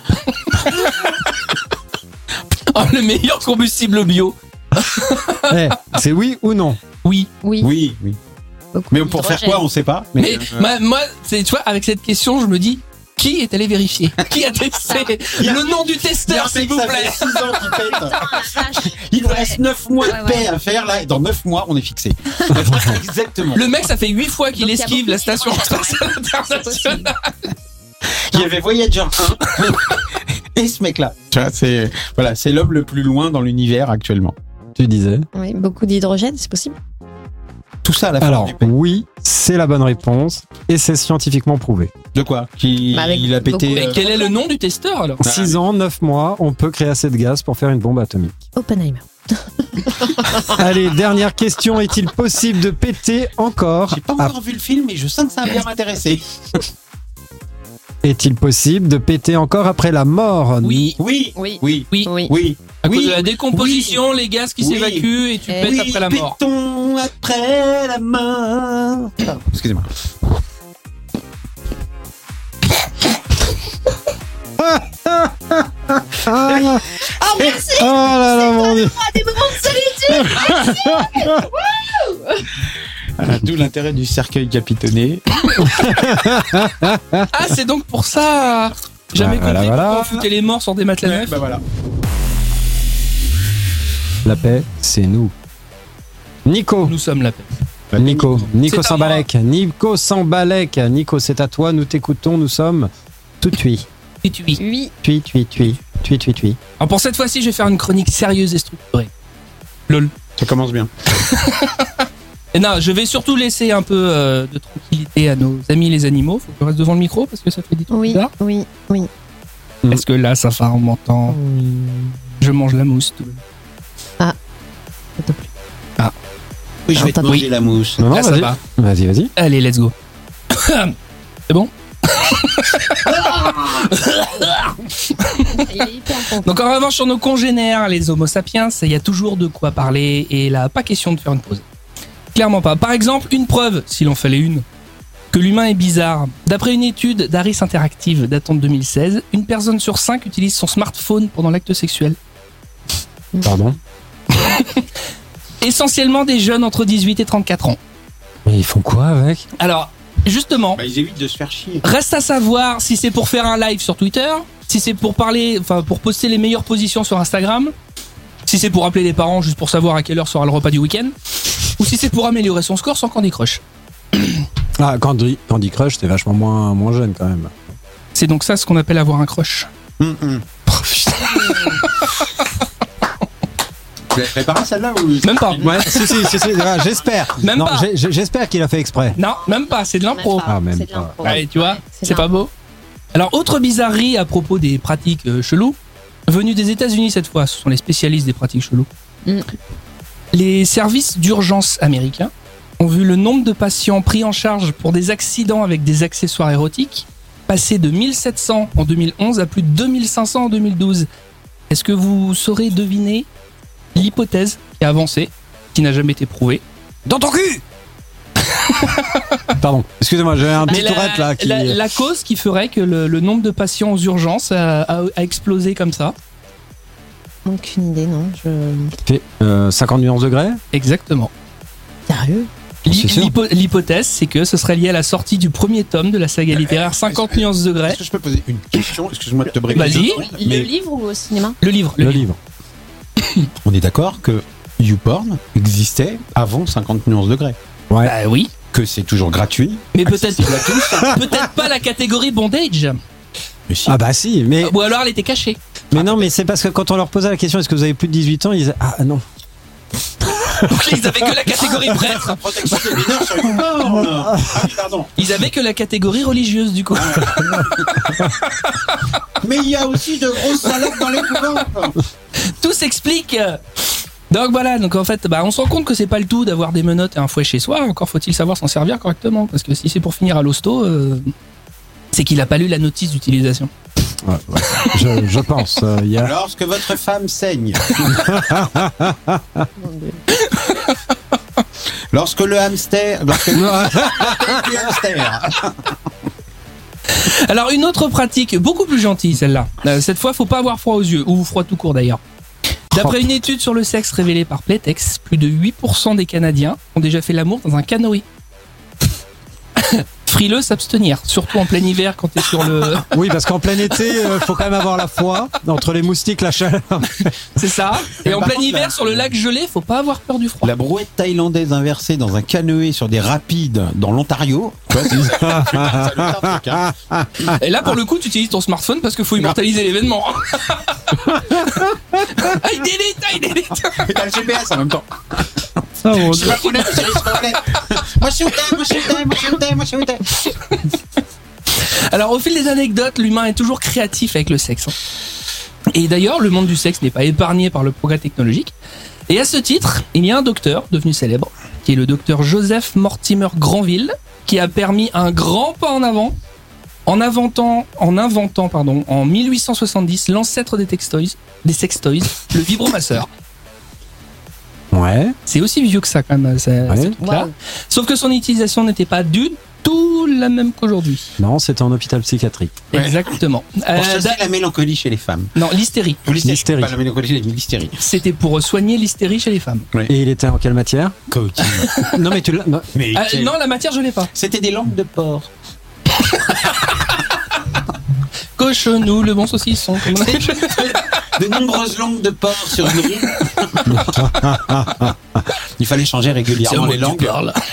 Speaker 2: Oh, le meilleur combustible bio.
Speaker 1: Eh, c'est oui ou non?
Speaker 2: Oui.
Speaker 3: Oui.
Speaker 4: Oui, oui.
Speaker 3: Beaucoup
Speaker 4: Mais pour faire quoi, on sait pas.
Speaker 2: Mais moi, tu vois, avec cette question, je me dis, qui est allé vérifier? Qui a testé? Le nom du testeur, s'il vous plaît.
Speaker 4: 6 ans qu'il pète. Il nous reste 9 mois de paix à faire, là. Dans 9 mois, on est fixé. Exactement.
Speaker 2: Le mec, ça fait 8 fois qu'il
Speaker 3: Donc, il y a
Speaker 2: esquive
Speaker 3: beaucoup
Speaker 2: la
Speaker 3: de
Speaker 2: station
Speaker 3: choses.
Speaker 2: spatiale internationale.
Speaker 4: Il y avait Voyager 1 et ce mec-là. Tu vois, c'est l'homme le plus loin dans l'univers actuellement.
Speaker 1: Tu disais.
Speaker 3: Oui, beaucoup d'hydrogène, c'est possible.
Speaker 4: Tout ça à la fin
Speaker 1: Alors,
Speaker 4: du paix.
Speaker 1: oui, c'est la bonne réponse et c'est scientifiquement prouvé.
Speaker 4: De quoi Qu'il
Speaker 3: Bah, avec
Speaker 4: il a pété.
Speaker 3: beaucoup-
Speaker 2: Mais quel est le nom du testeur alors?
Speaker 1: 6 ans, 9 mois, on peut créer assez de gaz pour faire une bombe atomique.
Speaker 3: Oppenheimer.
Speaker 1: Allez, dernière question. Est-il possible de péter encore
Speaker 4: J'ai pas encore vu le film, mais je sens que ça va bien m'intéresser.
Speaker 1: Est-il possible de péter encore après la mort?
Speaker 2: Oui.
Speaker 4: Oui,
Speaker 3: Oui.
Speaker 4: oui,
Speaker 2: Oui.
Speaker 3: Oui.
Speaker 4: oui.
Speaker 2: À cause
Speaker 4: Oui.
Speaker 2: de la décomposition, les gaz qui
Speaker 4: Oui.
Speaker 2: s'évacuent et tu
Speaker 3: Eh
Speaker 2: pètes
Speaker 4: Oui,
Speaker 2: après la mort.
Speaker 4: pétons après la mort. Pardon, excusez-moi.
Speaker 3: merci.
Speaker 1: Oh là là, mon Dieu.
Speaker 3: Des moments de solitude.
Speaker 4: D'où l'intérêt du cercueil capitonné.
Speaker 2: Ah, c'est donc pour ça. Jamais
Speaker 1: Voilà,
Speaker 2: compris
Speaker 1: voilà.
Speaker 2: pourquoi on foutait les morts sur des matelas neufs.
Speaker 4: Bah voilà.
Speaker 1: La paix, c'est nous. Nico.
Speaker 2: Nous sommes la paix.
Speaker 1: Nico
Speaker 2: C'est à
Speaker 1: Sambalek. Nico Sambalek. Nico, c'est à toi. Nous t'écoutons. Nous sommes tout oui.
Speaker 2: Et tu y.
Speaker 3: Oui.
Speaker 1: Tui.
Speaker 2: Alors pour cette fois-ci, je vais faire une chronique sérieuse et structurée. Lol.
Speaker 4: Ça commence bien.
Speaker 2: Et non, je vais surtout laisser un peu de tranquillité à nos amis les animaux. Faut que je reste devant le micro parce que ça fait des trucs
Speaker 3: Oui.
Speaker 2: bizarres.
Speaker 3: Oui. Oui.
Speaker 2: Est-ce que là, ça va, on m'entend? Je mange la mousse. Tout.
Speaker 3: S'il te plaît.
Speaker 4: Oui, je vais te
Speaker 3: Attends,
Speaker 4: manger la mousse.
Speaker 1: Non,
Speaker 2: Là, ça
Speaker 1: vas-y.
Speaker 2: va.
Speaker 1: Vas-y.
Speaker 2: Allez, let's go. C'est bon?
Speaker 3: Il est hyper content.
Speaker 2: Donc en revanche, sur nos congénères, les homo sapiens, il y a toujours de quoi parler et là, pas question de faire une pause. Clairement pas. Par exemple, une preuve, s'il en fallait une, que l'humain est bizarre. D'après une étude d'Harris Interactive datant de 2016, une personne sur 5 utilise son smartphone pendant l'acte sexuel.
Speaker 1: Pardon.
Speaker 2: Essentiellement des jeunes entre 18 et 34 ans.
Speaker 1: Mais ils font quoi avec?
Speaker 2: Alors, justement,
Speaker 4: Bah, ils évitent de se faire chier.
Speaker 2: reste à savoir si c'est pour faire un live sur Twitter, si c'est pour parler, enfin pour poster les meilleures positions sur Instagram, si c'est pour appeler les parents juste pour savoir à quelle heure sera le repas du week-end, ou si c'est pour améliorer son score sans Candy Crush.
Speaker 1: Ah, Candy Crush, c'est vachement moins jeune quand même.
Speaker 2: C'est donc ça ce qu'on appelle avoir un crush.
Speaker 4: Tu l'as préparé celle-là ou...
Speaker 2: Même pas.
Speaker 1: Ouais, si, ouais, j'espère.
Speaker 2: Même
Speaker 1: non,
Speaker 2: pas.
Speaker 1: J'espère qu'il a fait exprès.
Speaker 2: Non, même pas, c'est de l'impro.
Speaker 1: Ah, même
Speaker 3: C'est de
Speaker 1: pas.
Speaker 3: l'impro.
Speaker 2: Ouais, tu vois,
Speaker 3: C'est
Speaker 2: c'est pas beau. Alors, autre bizarrerie à propos des pratiques cheloues, venues des États-Unis cette fois, ce sont les spécialistes des pratiques cheloues.
Speaker 3: Mm.
Speaker 2: Les services d'urgence américains ont vu le nombre de patients pris en charge pour des accidents avec des accessoires érotiques passer de 1700 en 2011 à plus de 2500 en 2012. Est-ce que vous saurez deviner l'hypothèse qui a avancé, qui n'a jamais été prouvée?
Speaker 1: Dans ton cul. Pardon. Excusez-moi, j'ai un petit
Speaker 2: Mais
Speaker 1: tourette là qui.
Speaker 2: la cause qui ferait que le nombre de patients aux urgences a explosé comme ça.
Speaker 3: Aucune idée, non.
Speaker 1: fait 50 nuances degrés.
Speaker 2: Exactement.
Speaker 3: Sérieux?
Speaker 1: C'est sûr.
Speaker 2: L'hypothèse, c'est que ce serait lié à la sortie du premier tome de la saga littéraire 50 nuances degrés.
Speaker 4: Est-ce que je peux poser une question? Excuse-moi de te briser.
Speaker 2: Vas-y.
Speaker 3: Le livre ou au cinéma?
Speaker 2: Le livre.
Speaker 1: Le livre.
Speaker 4: On est d'accord que YouPorn existait avant 50 nuances degrés.
Speaker 1: Ouais.
Speaker 2: Bah oui.
Speaker 4: Que c'est toujours gratuit.
Speaker 2: Mais peut-être pas la catégorie bondage.
Speaker 4: Mais si.
Speaker 1: Ah bah si, mais
Speaker 2: Ou alors elle était cachée.
Speaker 1: non, mais c'est parce que quand on leur posait la question, est-ce que vous avez plus de 18 ans, ils disaient ah non.
Speaker 2: Donc ils avaient que la catégorie prêtre.
Speaker 4: Protection des mineurs sur YouPorn. Ah oui, pardon.
Speaker 2: Ils avaient que la catégorie religieuse du coup.
Speaker 4: Mais il y a aussi de grosses salopes dans les couvents.
Speaker 2: Tout s'explique. Donc voilà, donc en fait, on se rend compte que c'est pas le tout d'avoir des menottes et un fouet chez soi. Encore faut-il savoir s'en servir correctement, parce que si c'est pour finir à l'hosto, c'est qu'il a pas lu la notice d'utilisation.
Speaker 1: Ouais. Je pense. Il y a...
Speaker 4: Lorsque votre femme saigne. Lorsque le hamster. Lorsque le hamster.
Speaker 2: Alors une autre pratique beaucoup plus gentille, celle-là. Cette fois, faut pas avoir froid aux yeux, ou froid tout court d'ailleurs. D'après une étude sur le sexe révélée par Playtex, plus de 8% des Canadiens ont déjà fait l'amour dans un canoë. Frileux, s'abstenir, surtout en plein hiver quand t'es sur le...
Speaker 1: Oui, parce qu'en plein été, faut quand même avoir la foi entre les moustiques, la chaleur.
Speaker 2: C'est ça. Et en
Speaker 4: Par
Speaker 2: plein
Speaker 4: contre,
Speaker 2: hiver, sur le lac gelé, faut pas avoir peur du froid.
Speaker 4: La brouette thaïlandaise inversée dans un canoë sur des rapides dans l'Ontario. Tu vois, c'est ça. Putain, ça le fait un truc, hein.
Speaker 2: Et là, pour le coup, tu utilises ton smartphone parce qu'il faut immortaliser l'événement. Ah, il délite.
Speaker 4: Et t'as le GPS en même temps.
Speaker 1: Ah, mon
Speaker 4: Je
Speaker 1: Dieu.
Speaker 4: suis pas Moi, je suis où t'es.
Speaker 2: Alors, au fil des anecdotes, l'humain est toujours créatif avec le sexe. Et d'ailleurs, le monde du sexe n'est pas épargné par le progrès technologique. Et à ce titre, il y a un docteur devenu célèbre, qui est le docteur Joseph Mortimer Granville, qui a permis un grand pas en avant en inventant en 1870 l'ancêtre des sextoys, le vibromasseur.
Speaker 1: Ouais.
Speaker 2: C'est aussi vieux que ça quand même, ce truc-là.
Speaker 3: Wow.
Speaker 2: Sauf que son utilisation n'était pas du tout la même qu'aujourd'hui.
Speaker 1: Non, c'était en hôpital psychiatrique.
Speaker 4: Ouais.
Speaker 2: Exactement.
Speaker 4: Pour chasser la mélancolie chez les femmes.
Speaker 2: Non, l'hystérie.
Speaker 4: Ou
Speaker 1: L'hystérie.
Speaker 4: Pas la mélancolie, l'hystérie.
Speaker 2: C'était pour soigner l'hystérie chez les femmes.
Speaker 1: Et il était en quelle matière?
Speaker 4: Coaching.
Speaker 1: Non, mais tu l'as. non.
Speaker 4: Mais
Speaker 2: Non, la matière, je l'ai pas.
Speaker 4: c'était des langues de porc.
Speaker 2: Cochonou, le bon saucisson. Comme on appelle.
Speaker 4: De nombreuses langues de porc sur une rue. Il fallait changer régulièrement les langues.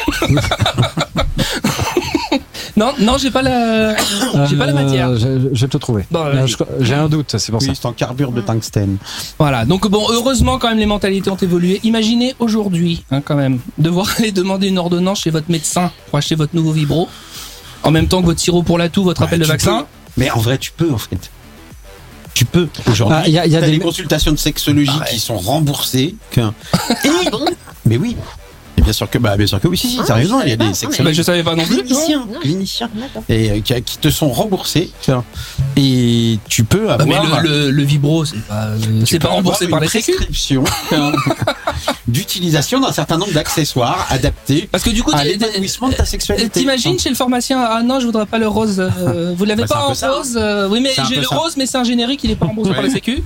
Speaker 2: Non, j'ai pas la matière.
Speaker 1: Je vais te trouver.
Speaker 2: Bon, vas-y.
Speaker 1: J'ai un doute, c'est pour
Speaker 4: Oui,
Speaker 1: ça.
Speaker 4: c'est en carbure de tungstène.
Speaker 2: Voilà. Donc bon, heureusement quand même les mentalités ont évolué. Imaginez aujourd'hui, quand même, devoir aller demander une ordonnance chez votre médecin pour acheter votre nouveau vibro, en même temps que votre sirop pour la toux, votre rappel de
Speaker 4: Tu
Speaker 2: vaccin.
Speaker 4: peux. Mais en vrai, tu peux en fait. Tu peux. Aujourd'hui,
Speaker 1: Ah, y a
Speaker 4: t'as
Speaker 1: des-
Speaker 4: des consultations de sexologie qui sont remboursées.
Speaker 3: Ah bon?
Speaker 4: Mais oui. Et bien sûr que oui, si,
Speaker 3: Ah,
Speaker 4: sérieusement, il y a
Speaker 3: je savais
Speaker 4: des
Speaker 3: pas.
Speaker 4: sexologues.
Speaker 2: Je savais pas non plus.
Speaker 4: Cliniciens,
Speaker 3: Non,
Speaker 4: cliniciens.
Speaker 3: D'accord.
Speaker 4: Et qui te sont remboursés. Et tu peux
Speaker 2: Ah, mais
Speaker 4: avoir.
Speaker 2: le vibro, c'est pas remboursé par les sécu.
Speaker 4: prescription d'utilisation d'un certain nombre d'accessoires adaptés
Speaker 2: Parce que du coup,
Speaker 4: à l'épanouissement de ta sexualité.
Speaker 2: t'imagines chez le pharmacien, ah non, je voudrais pas le rose. Vous l'avez
Speaker 4: Bah, c'est
Speaker 2: pas
Speaker 4: un
Speaker 2: en
Speaker 4: peu ça, hein.
Speaker 2: rose. Oui, mais
Speaker 4: C'est un
Speaker 2: j'ai
Speaker 4: peu
Speaker 2: le
Speaker 4: ça.
Speaker 2: rose, mais c'est un générique, il est pas remboursé
Speaker 4: Ouais.
Speaker 2: par la sécu.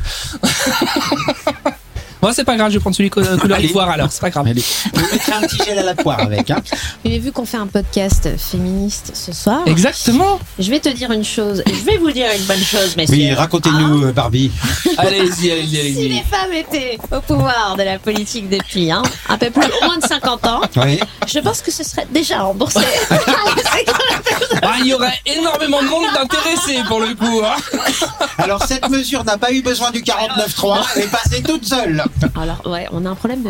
Speaker 2: Bon, c'est pas grave, je vais prendre celui couleur
Speaker 4: Allez.
Speaker 2: ivoire alors, c'est pas grave.
Speaker 4: Allez, je mettrai un petit gel à la poire avec. Hein.
Speaker 3: Mais vu qu'on fait un podcast féministe ce soir,
Speaker 2: Exactement.
Speaker 3: je vais te dire une chose. Je vais vous dire une bonne chose, messieurs.
Speaker 4: Oui, racontez-nous, Barbie.
Speaker 2: Allez-y.
Speaker 3: Si les femmes étaient au pouvoir de la politique depuis un peu plus, au moins de 50 ans,
Speaker 4: Oui.
Speaker 3: je pense que ce serait déjà remboursé.
Speaker 2: Ah, il y aurait énormément de monde d'intéressés pour le coup. Hein.
Speaker 4: Alors, cette mesure n'a pas eu besoin du 49.3, elle est passée toute seule.
Speaker 3: Alors, ouais, on a un problème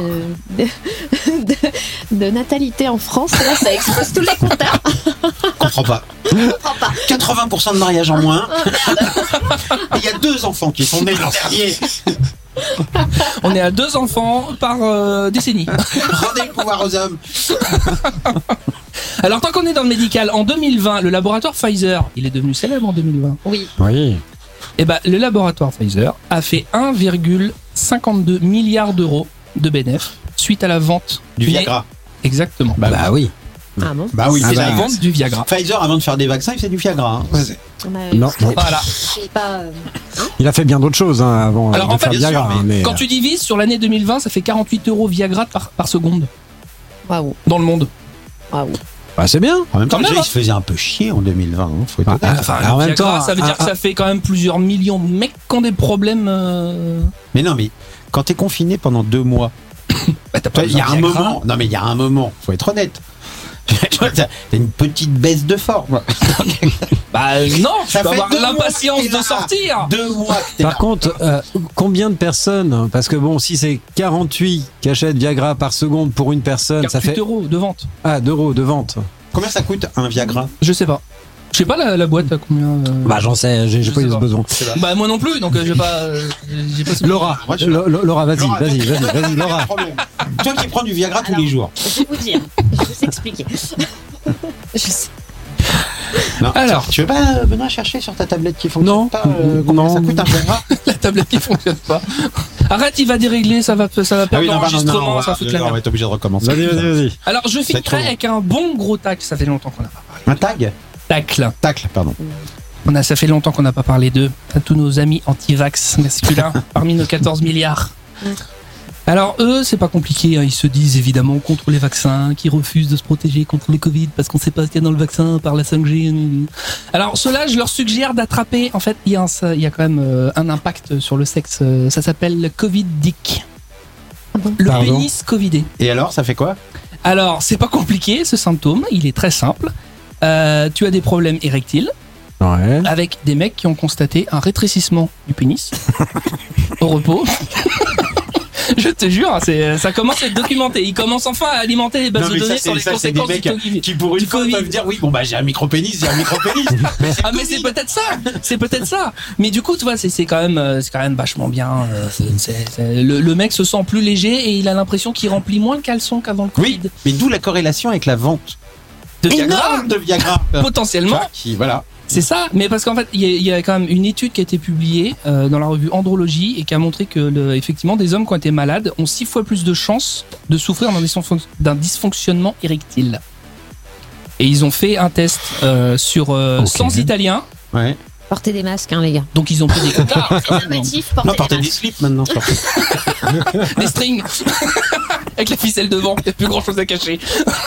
Speaker 3: de natalité en France. Là, ça explose tous les compteurs.
Speaker 4: Je comprends pas.
Speaker 3: Je comprends pas.
Speaker 4: 80% de mariages en moins.
Speaker 3: Oh, merde.
Speaker 4: Et il y a 2 enfants qui sont nés l'an dernier.
Speaker 2: On est à 2 enfants par décennie.
Speaker 4: Rendez le pouvoir aux hommes.
Speaker 2: Alors, tant qu'on est dans le médical, en 2020, le laboratoire Pfizer, il est devenu célèbre en 2020.
Speaker 3: Oui.
Speaker 1: Oui.
Speaker 2: Eh ben, le laboratoire Pfizer a fait 1,52 milliard d'euros de bénéfices suite à la vente
Speaker 4: Du Viagra.
Speaker 2: Exactement.
Speaker 1: Bah oui.
Speaker 3: Ah bon?
Speaker 4: Bah oui,
Speaker 2: C'est
Speaker 4: c'est
Speaker 2: la
Speaker 4: ça.
Speaker 2: vente du Viagra.
Speaker 4: Pfizer, avant de faire des vaccins, il fait du Viagra. Hein.
Speaker 3: Bah,
Speaker 1: Non, non.
Speaker 2: Voilà.
Speaker 3: c'est pas.
Speaker 1: Il a fait bien d'autres choses hein, avant
Speaker 2: Alors,
Speaker 1: de
Speaker 2: en fait,
Speaker 1: faire
Speaker 4: bien
Speaker 1: Viagra.
Speaker 4: sûr,
Speaker 1: mais
Speaker 2: Quand tu divises sur l'année 2020, ça fait 48 euros Viagra par seconde
Speaker 3: Waouh.
Speaker 2: dans le monde.
Speaker 3: Ah oui.
Speaker 1: Bah, c'est bien.
Speaker 4: En même temps,
Speaker 2: Quand même,
Speaker 4: déjà, il se faisait un peu chier en 2020. Hein, faut être honnête.
Speaker 1: Enfin, en même temps,
Speaker 2: ça veut dire que ça fait quand même plusieurs millions de mecs qui ont des problèmes.
Speaker 4: Mais non, mais quand t'es confiné pendant 2 mois,
Speaker 2: Bah, t'as pas
Speaker 4: il y a
Speaker 2: besoin
Speaker 4: un
Speaker 2: de Viagra.
Speaker 4: moment. Non, mais il y a un moment. Faut être honnête. T'as une petite baisse de forme.
Speaker 2: Bah non, tu
Speaker 4: Ça
Speaker 2: peux
Speaker 4: fait
Speaker 2: avoir
Speaker 4: 2 mois
Speaker 2: l'impatience
Speaker 4: que t'es
Speaker 2: de
Speaker 4: là.
Speaker 2: sortir.
Speaker 4: 2 mois que t'es
Speaker 1: Par
Speaker 4: là.
Speaker 1: contre, combien de personnes, parce que bon, si c'est 48 cachettes Viagra par seconde pour une personne, ça
Speaker 2: 48
Speaker 1: fait
Speaker 2: euros de vente.
Speaker 1: d'euros de vente.
Speaker 4: Combien ça coûte un Viagra?
Speaker 2: Je sais pas. Je sais pas la boîte à combien.
Speaker 1: Bah j'en sais, j'ai
Speaker 2: Je
Speaker 1: pas
Speaker 2: sais
Speaker 1: eu ce
Speaker 2: pas.
Speaker 1: besoin.
Speaker 2: Bah moi non plus, donc j'ai pas.
Speaker 1: Laura,
Speaker 4: Moi, je-
Speaker 1: Laura, vas-y,
Speaker 4: Laura,
Speaker 1: vas-y,
Speaker 4: vas-y,
Speaker 1: Laura.
Speaker 4: pas de problème. Toi qui prends du Viagra tous les jours.
Speaker 3: Je vais vous dire, je vais vous expliquer. Je sais.
Speaker 4: Non,
Speaker 2: Alors.
Speaker 4: tu veux pas Benoît chercher sur ta tablette qui fonctionne
Speaker 1: Non.
Speaker 4: pas combien
Speaker 1: Non.
Speaker 4: ça coûte un Viagra?
Speaker 2: La tablette qui fonctionne pas. Arrête, il va dérégler, ça va perdre l'enregistrement, ça fout la
Speaker 4: on
Speaker 2: merde.
Speaker 4: va être obligé de recommencer.
Speaker 1: Vas-y.
Speaker 2: Alors je
Speaker 4: trop
Speaker 2: filtrerai
Speaker 4: long.
Speaker 2: avec un bon gros tacle, ça fait longtemps qu'on n'a pas parlé.
Speaker 4: Un tag?
Speaker 2: Tacle.
Speaker 4: Tacle, pardon.
Speaker 2: Ça fait longtemps qu'on n'a pas parlé d'eux. À tous nos amis anti-vax masculins, parmi nos 14 milliards. Alors eux, c'est pas compliqué, hein. Ils se disent évidemment contre les vaccins, qui refusent de se protéger contre le Covid parce qu'on sait pas ce qu'il y a dans le vaccin par la 5G. Alors ceux-là, je leur suggère d'attraper, en fait, il y a quand même un impact sur le sexe, ça s'appelle le Covid-Dick. Le
Speaker 1: Pardon.
Speaker 2: pénis Covidé.
Speaker 4: Et alors, ça fait quoi?
Speaker 2: Alors, c'est pas compliqué ce symptôme, il est très simple. Tu as des problèmes érectiles
Speaker 1: Ouais.
Speaker 2: avec des mecs qui ont constaté un rétrécissement du pénis au repos. Je te jure, ça commence à être documenté. Ils commencent enfin à alimenter les bases de données sur les conséquences du Covid.
Speaker 4: qui pour une fois
Speaker 2: Covid.
Speaker 4: peuvent dire oui, bon bah j'ai un micro-pénis.
Speaker 2: Ah mais c'est peut-être ça. Mais du coup, tu vois, c'est quand même vachement bien. Le mec se sent plus léger et il a l'impression qu'il remplit moins le caleçon qu'avant le Covid.
Speaker 4: Oui, mais d'où la corrélation avec la vente
Speaker 2: De Viagra,
Speaker 4: énorme de Viagra.
Speaker 2: potentiellement.
Speaker 4: Qui, voilà.
Speaker 2: C'est ça, mais parce qu'en fait, il y a quand même une étude qui a été publiée dans la revue Andrologie et qui a montré que effectivement, des hommes qui ont été malades ont 6 fois plus de chances de souffrir d'un dysfonctionnement érectile. Et ils ont fait un test sur 100 Italiens,
Speaker 4: Ouais.
Speaker 3: Portez des masques, hein, les gars.
Speaker 2: donc ils ont pris des quotas,
Speaker 3: Préservatif,
Speaker 4: Non,
Speaker 3: portez
Speaker 4: portez
Speaker 3: des
Speaker 4: des
Speaker 3: masques.
Speaker 4: slips maintenant.
Speaker 2: des strings, avec la ficelle devant, il n'y a plus grand chose à cacher.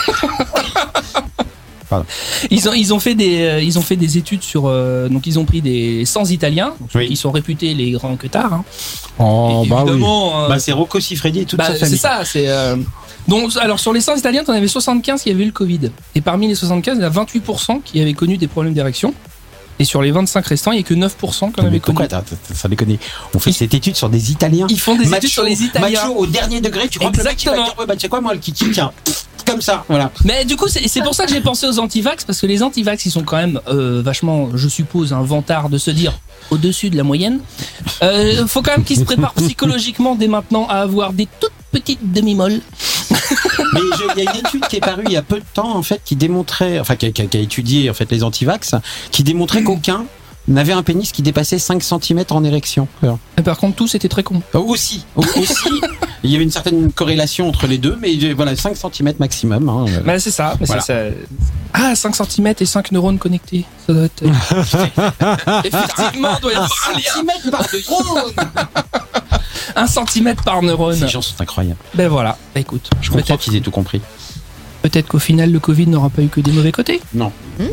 Speaker 4: Pardon.
Speaker 2: Ils ont fait des études sur donc ils ont pris des 100 Italiens donc
Speaker 4: Oui.
Speaker 2: qui sont réputés les grands queutards. Hein.
Speaker 1: Oh,
Speaker 2: Et
Speaker 1: bah oui.
Speaker 2: évidemment,
Speaker 4: Bah c'est Rocco Siffredi et toute
Speaker 2: bah,
Speaker 4: sa
Speaker 2: c'est
Speaker 4: famille.
Speaker 2: ça, donc alors sur les 100 Italiens, t'en avais 75 qui avaient eu le Covid. Et parmi les 75, il y en a 28% qui avaient connu des problèmes d'érection. Et sur les 25 restants, il n'y a que 9% qui en
Speaker 4: Mais
Speaker 2: avaient connu.
Speaker 4: pourquoi ça déconne? On fait cette étude sur des Italiens.
Speaker 2: Ils font des
Speaker 4: Macho,
Speaker 2: études sur les Italiens.
Speaker 4: Macho au dernier degré, tu crois que le mec il va
Speaker 2: Exactement.
Speaker 4: dire ouais bah tu sais quoi moi le kiki tiens comme ça voilà.
Speaker 2: Mais du coup, c'est pour ça que j'ai pensé aux antivax, parce que les antivax, ils sont quand même vachement, je suppose, un vantard de se dire au-dessus de la moyenne. Faut quand même qu'ils se préparent psychologiquement dès maintenant à avoir des toutes petites demi-molles.
Speaker 4: Mais il y a une étude qui est parue il y a peu de temps en fait qui démontrait enfin qui a étudié en fait les antivax qui démontrait qu'aucun n'avait un pénis qui dépassait 5 cm en érection.
Speaker 2: Et par contre, tous c'était très con.
Speaker 4: Aussi, il y avait une certaine corrélation entre les deux, mais voilà, 5 cm maximum. Hein.
Speaker 2: Bah, c'est ça. Mais
Speaker 4: Voilà.
Speaker 2: c'est ça. Ah, 5 cm et 5 neurones connectés. Ça doit être. Effectivement, doit y avoir un lien.
Speaker 4: Par neurone.
Speaker 2: 1 cm par neurone.
Speaker 4: Ces gens sont incroyables.
Speaker 2: Ben voilà. Bah, écoute,
Speaker 4: Je comprends qu'ils aient tout compris.
Speaker 2: peut-être qu'au final, le Covid n'aura pas eu que des mauvais côtés.
Speaker 4: Non.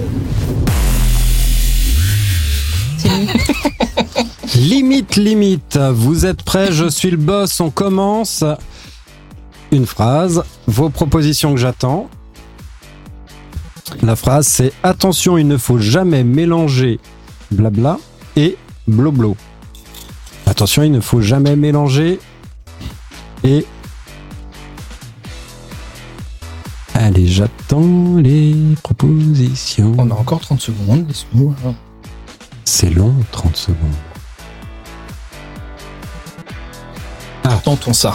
Speaker 3: C'est nul.
Speaker 1: Limite. Vous êtes prêts? Je suis le boss. On commence. Une phrase. Vos propositions que j'attends. La phrase, c'est attention, il ne faut jamais mélanger blabla et bloblo. Attention, il ne faut jamais mélanger et. Allez, j'attends les propositions.
Speaker 2: On a encore 30 secondes. Laisse-nous, hein.
Speaker 1: C'est long, 30 secondes.
Speaker 2: Tentons ça.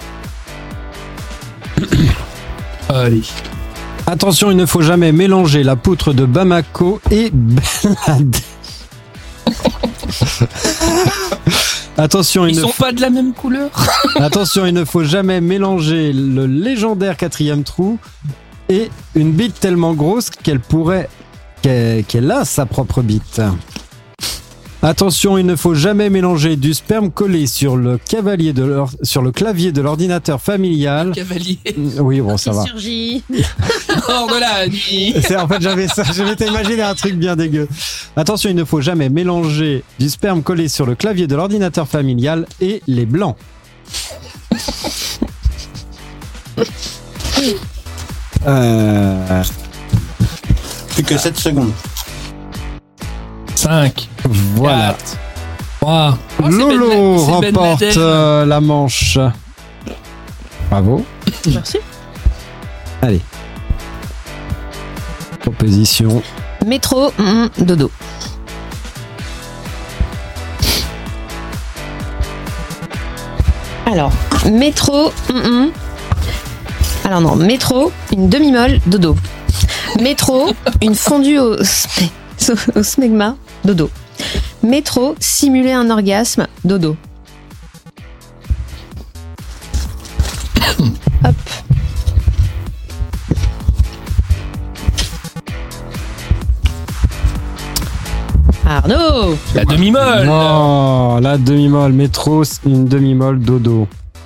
Speaker 2: Allez.
Speaker 1: Attention, il ne faut jamais mélanger la poutre de Bamako et Bangladesh. Attention,
Speaker 2: Ils sont pas de la même couleur.
Speaker 1: Attention, il ne faut jamais mélanger le légendaire 4e trou et une bite tellement grosse qu'elle a sa propre bite. Attention, il ne faut jamais mélanger du sperme collé sur le clavier de l'ordinateur familial.
Speaker 2: Cavalier.
Speaker 1: Oui, bon, ça va.
Speaker 3: Surgit.
Speaker 2: Hors de la nuit.
Speaker 1: En fait, je m'étais imaginé un truc bien dégueu. Attention, il ne faut jamais mélanger du sperme collé sur le clavier de l'ordinateur familial et les blancs.
Speaker 4: Plus que 7 secondes.
Speaker 2: 5.
Speaker 1: Voilà.
Speaker 2: 3.
Speaker 1: Lolo remporte la manche. Bravo.
Speaker 3: Merci.
Speaker 1: Allez. Proposition.
Speaker 3: Métro, dodo. Alors, métro, Alors non, métro, une demi-molle, dodo. Métro, une fondue au smegma, dodo. Métro, simuler un orgasme, dodo. Hop. Arnaud.
Speaker 2: La demi-molle.
Speaker 1: Non, la demi-molle. Métro, une demi-molle, dodo.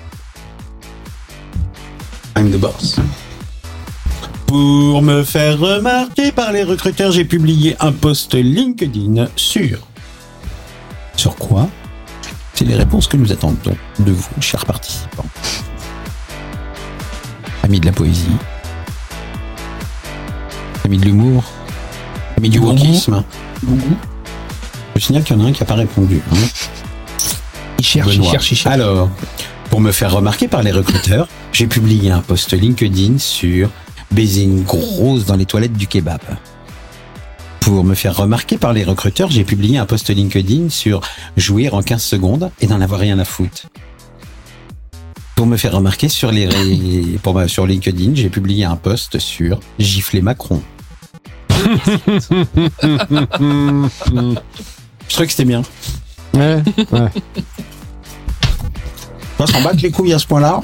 Speaker 4: I'm the boss. Pour me faire remarquer par les recruteurs, j'ai publié un post LinkedIn sur quoi? C'est les réponses que nous attendons de vous, chers participants. Amis de la poésie, amis de l'humour, amis du wokisme. Je signale qu'il y en a un qui n'a pas répondu. Hein.
Speaker 2: Il cherche.
Speaker 4: Alors, pour me faire remarquer par les recruteurs, j'ai publié un post LinkedIn sur baiser une grosse dans les toilettes du kebab. Pour me faire remarquer par les recruteurs, j'ai publié un post LinkedIn sur jouir en 15 secondes et n'en avoir rien à foutre. Pour me faire remarquer sur sur LinkedIn, j'ai publié un post sur gifler Macron. Je trouvais que c'était bien.
Speaker 1: Ouais.
Speaker 4: On s'en bat les couilles à ce point-là.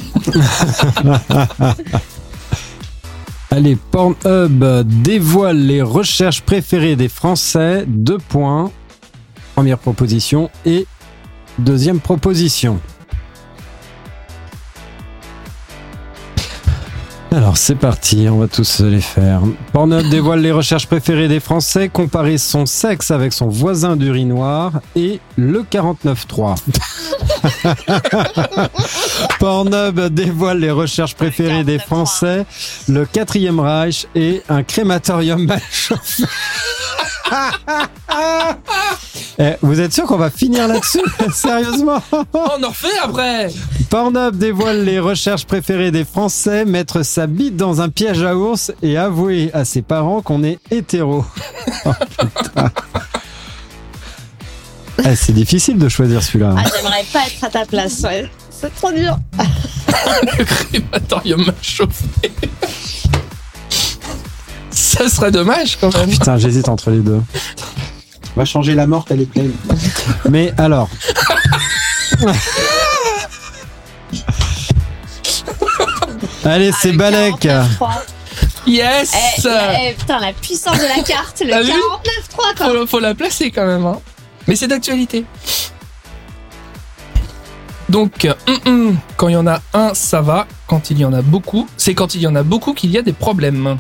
Speaker 1: Allez, Pornhub dévoile les recherches préférées des Français. 2 points. Première proposition et deuxième proposition. Alors c'est parti, on va tous les faire. Pornhub dévoile les recherches préférées des Français, comparer son sexe avec son voisin d'urinoir et le 49.3. Pornhub dévoile les recherches préférées des Français, le 4e Reich et un crématorium mal chauffé. Vous êtes sûr qu'on va finir là-dessus? Sérieusement?
Speaker 2: On en refait après.
Speaker 1: Pornhub dévoile les recherches préférées des Français, mettre sa bite dans un piège à ours et avouer à ses parents qu'on est hétéro. Oh, putain. C'est difficile de choisir celui-là.
Speaker 3: Ah, j'aimerais pas être à ta place, ouais. C'est trop dur.
Speaker 2: Le crématorium mal chauffé. Ça serait dommage quand même.
Speaker 1: Putain, j'hésite entre les deux.
Speaker 4: On va changer la morte, elle est pleine.
Speaker 1: Mais alors... Allez, c'est Balek.
Speaker 2: Yes.
Speaker 3: Putain, la puissance de la carte, le
Speaker 2: T'as vu
Speaker 3: 49.3 quoi.
Speaker 2: Faut la placer quand même. Hein. Mais c'est d'actualité. Donc, quand il y en a un, ça va. Quand il y en a beaucoup, c'est quand il y en a beaucoup qu'il y a des problèmes.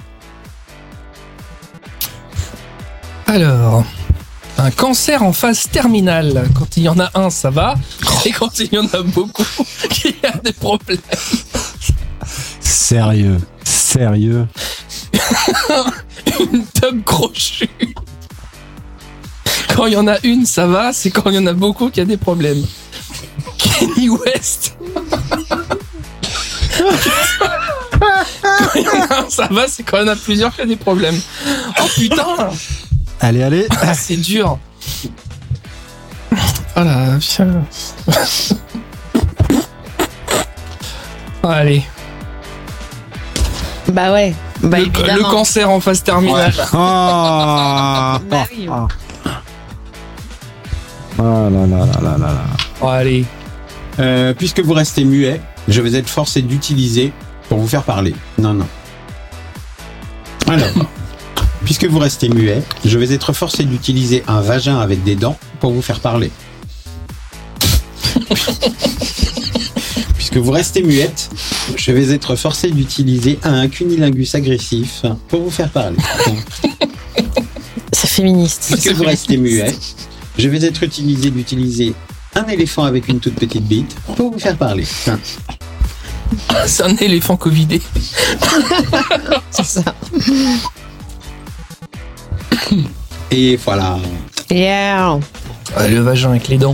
Speaker 2: Alors, un cancer en phase terminale. Quand il y en a un, ça va. Et quand il y en a beaucoup, il y a des problèmes.
Speaker 1: Sérieux.
Speaker 2: Une tube crochue. Quand il y en a une, ça va. C'est quand il y en a beaucoup qu'il y a des problèmes. Kenny West. Quand il y en a un, ça va. C'est quand il y en a plusieurs qu'il y a des problèmes. Oh putain.
Speaker 1: Allez.
Speaker 2: Ah, c'est dur. Voilà. Allez.
Speaker 3: Bah ouais. Bah évidemment.
Speaker 2: Le cancer en phase terminale.
Speaker 1: Oh,
Speaker 3: Bah oui.
Speaker 1: Oh là.
Speaker 2: Oh, allez.
Speaker 4: Puisque vous restez muet, je vais être forcé d'utiliser pour vous faire parler. Non. Alors, Puisque vous restez muet, je vais être forcé d'utiliser un vagin avec des dents pour vous faire parler. Puisque vous restez muette, je vais être forcé d'utiliser un cunilingus agressif pour vous faire parler.
Speaker 3: C'est féministe.
Speaker 4: Puisque vous restez muet, je vais être obligé d'utiliser un éléphant avec une toute petite bite pour vous faire parler.
Speaker 2: C'est un éléphant covidé.
Speaker 3: C'est ça.
Speaker 4: Et voilà.
Speaker 3: Yeah.
Speaker 2: Le vagin avec les dents.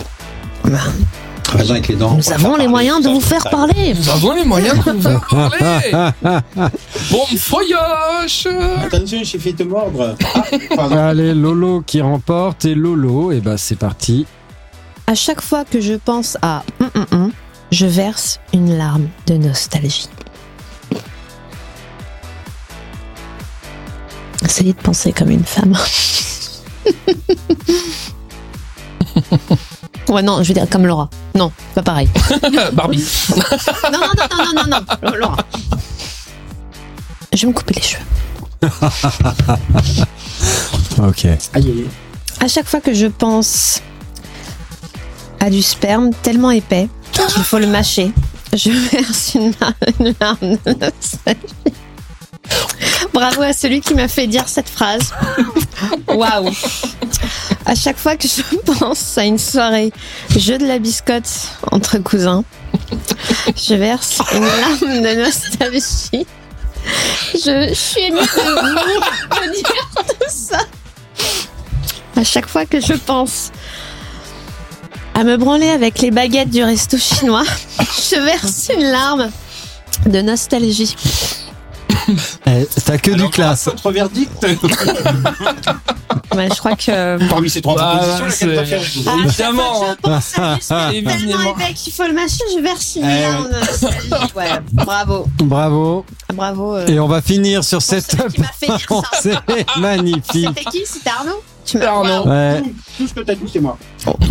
Speaker 4: Un vagin avec les dents.
Speaker 3: Nous avons les moyens de vous faire parler.
Speaker 2: Nous avons les moyens de vous faire parler. Bon voyage.
Speaker 4: Attention, j'ai fait te mordre.
Speaker 1: Allez, Lolo qui remporte. Et Lolo, et ben c'est parti.
Speaker 3: À chaque fois que je pense à je verse une larme de nostalgie. Essayez de penser comme une femme. Ouais, non, je veux dire comme Laura. Non, pas pareil.
Speaker 2: Barbie.
Speaker 3: Non, Laura. Je vais me couper les cheveux.
Speaker 1: Ok.
Speaker 4: Aïe, aïe.
Speaker 3: À chaque fois que je pense à du sperme tellement épais qu'il faut le mâcher, je verse une larme de nostalgie. Bravo à celui qui m'a fait dire cette phrase. Waouh. À chaque fois que je pense à une soirée jeu de la biscotte entre cousins, je verse une larme de nostalgie. Je suis émue de dire tout ça. À chaque fois que je pense à me branler avec les baguettes du resto chinois, je verse une larme de nostalgie.
Speaker 1: T'as que du classe.
Speaker 4: Votre verdict.
Speaker 3: Ouais, je crois que...
Speaker 4: Parmi ces trois propositions, laquelle préférez-vous?
Speaker 2: Évidemment.
Speaker 3: Je pense à du sperme tellement
Speaker 2: Évidemment.
Speaker 3: épais qu'il faut le mâcher, je verse une larme de nostalgie. Ouais, bravo.
Speaker 1: Bravo.
Speaker 3: Bravo.
Speaker 1: Et on va finir sur cette
Speaker 3: celui qui m'a fait dire ça.
Speaker 1: C'est magnifique.
Speaker 3: C'était qui? C'était Arnaud? Tu m'as...
Speaker 2: Arnaud.
Speaker 1: Ouais.
Speaker 4: Tout ce que t'as dit, c'est moi.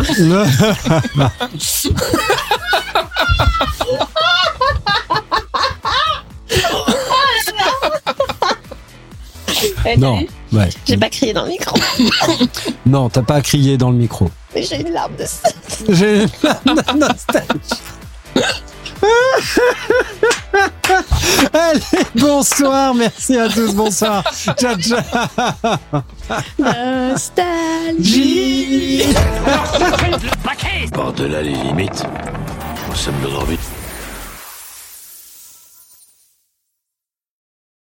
Speaker 1: Non. Ouais.
Speaker 3: J'ai pas crié dans le micro,
Speaker 1: Non, t'as pas crié dans le micro.
Speaker 3: mais j'ai une larme de ça.
Speaker 1: J'ai la nostalgie. Allez, bonsoir, merci à tous, bonsoir. Ciao, ciao.
Speaker 3: Nostalgie.
Speaker 6: Par-delà les limites, nous sommes de l'orbite.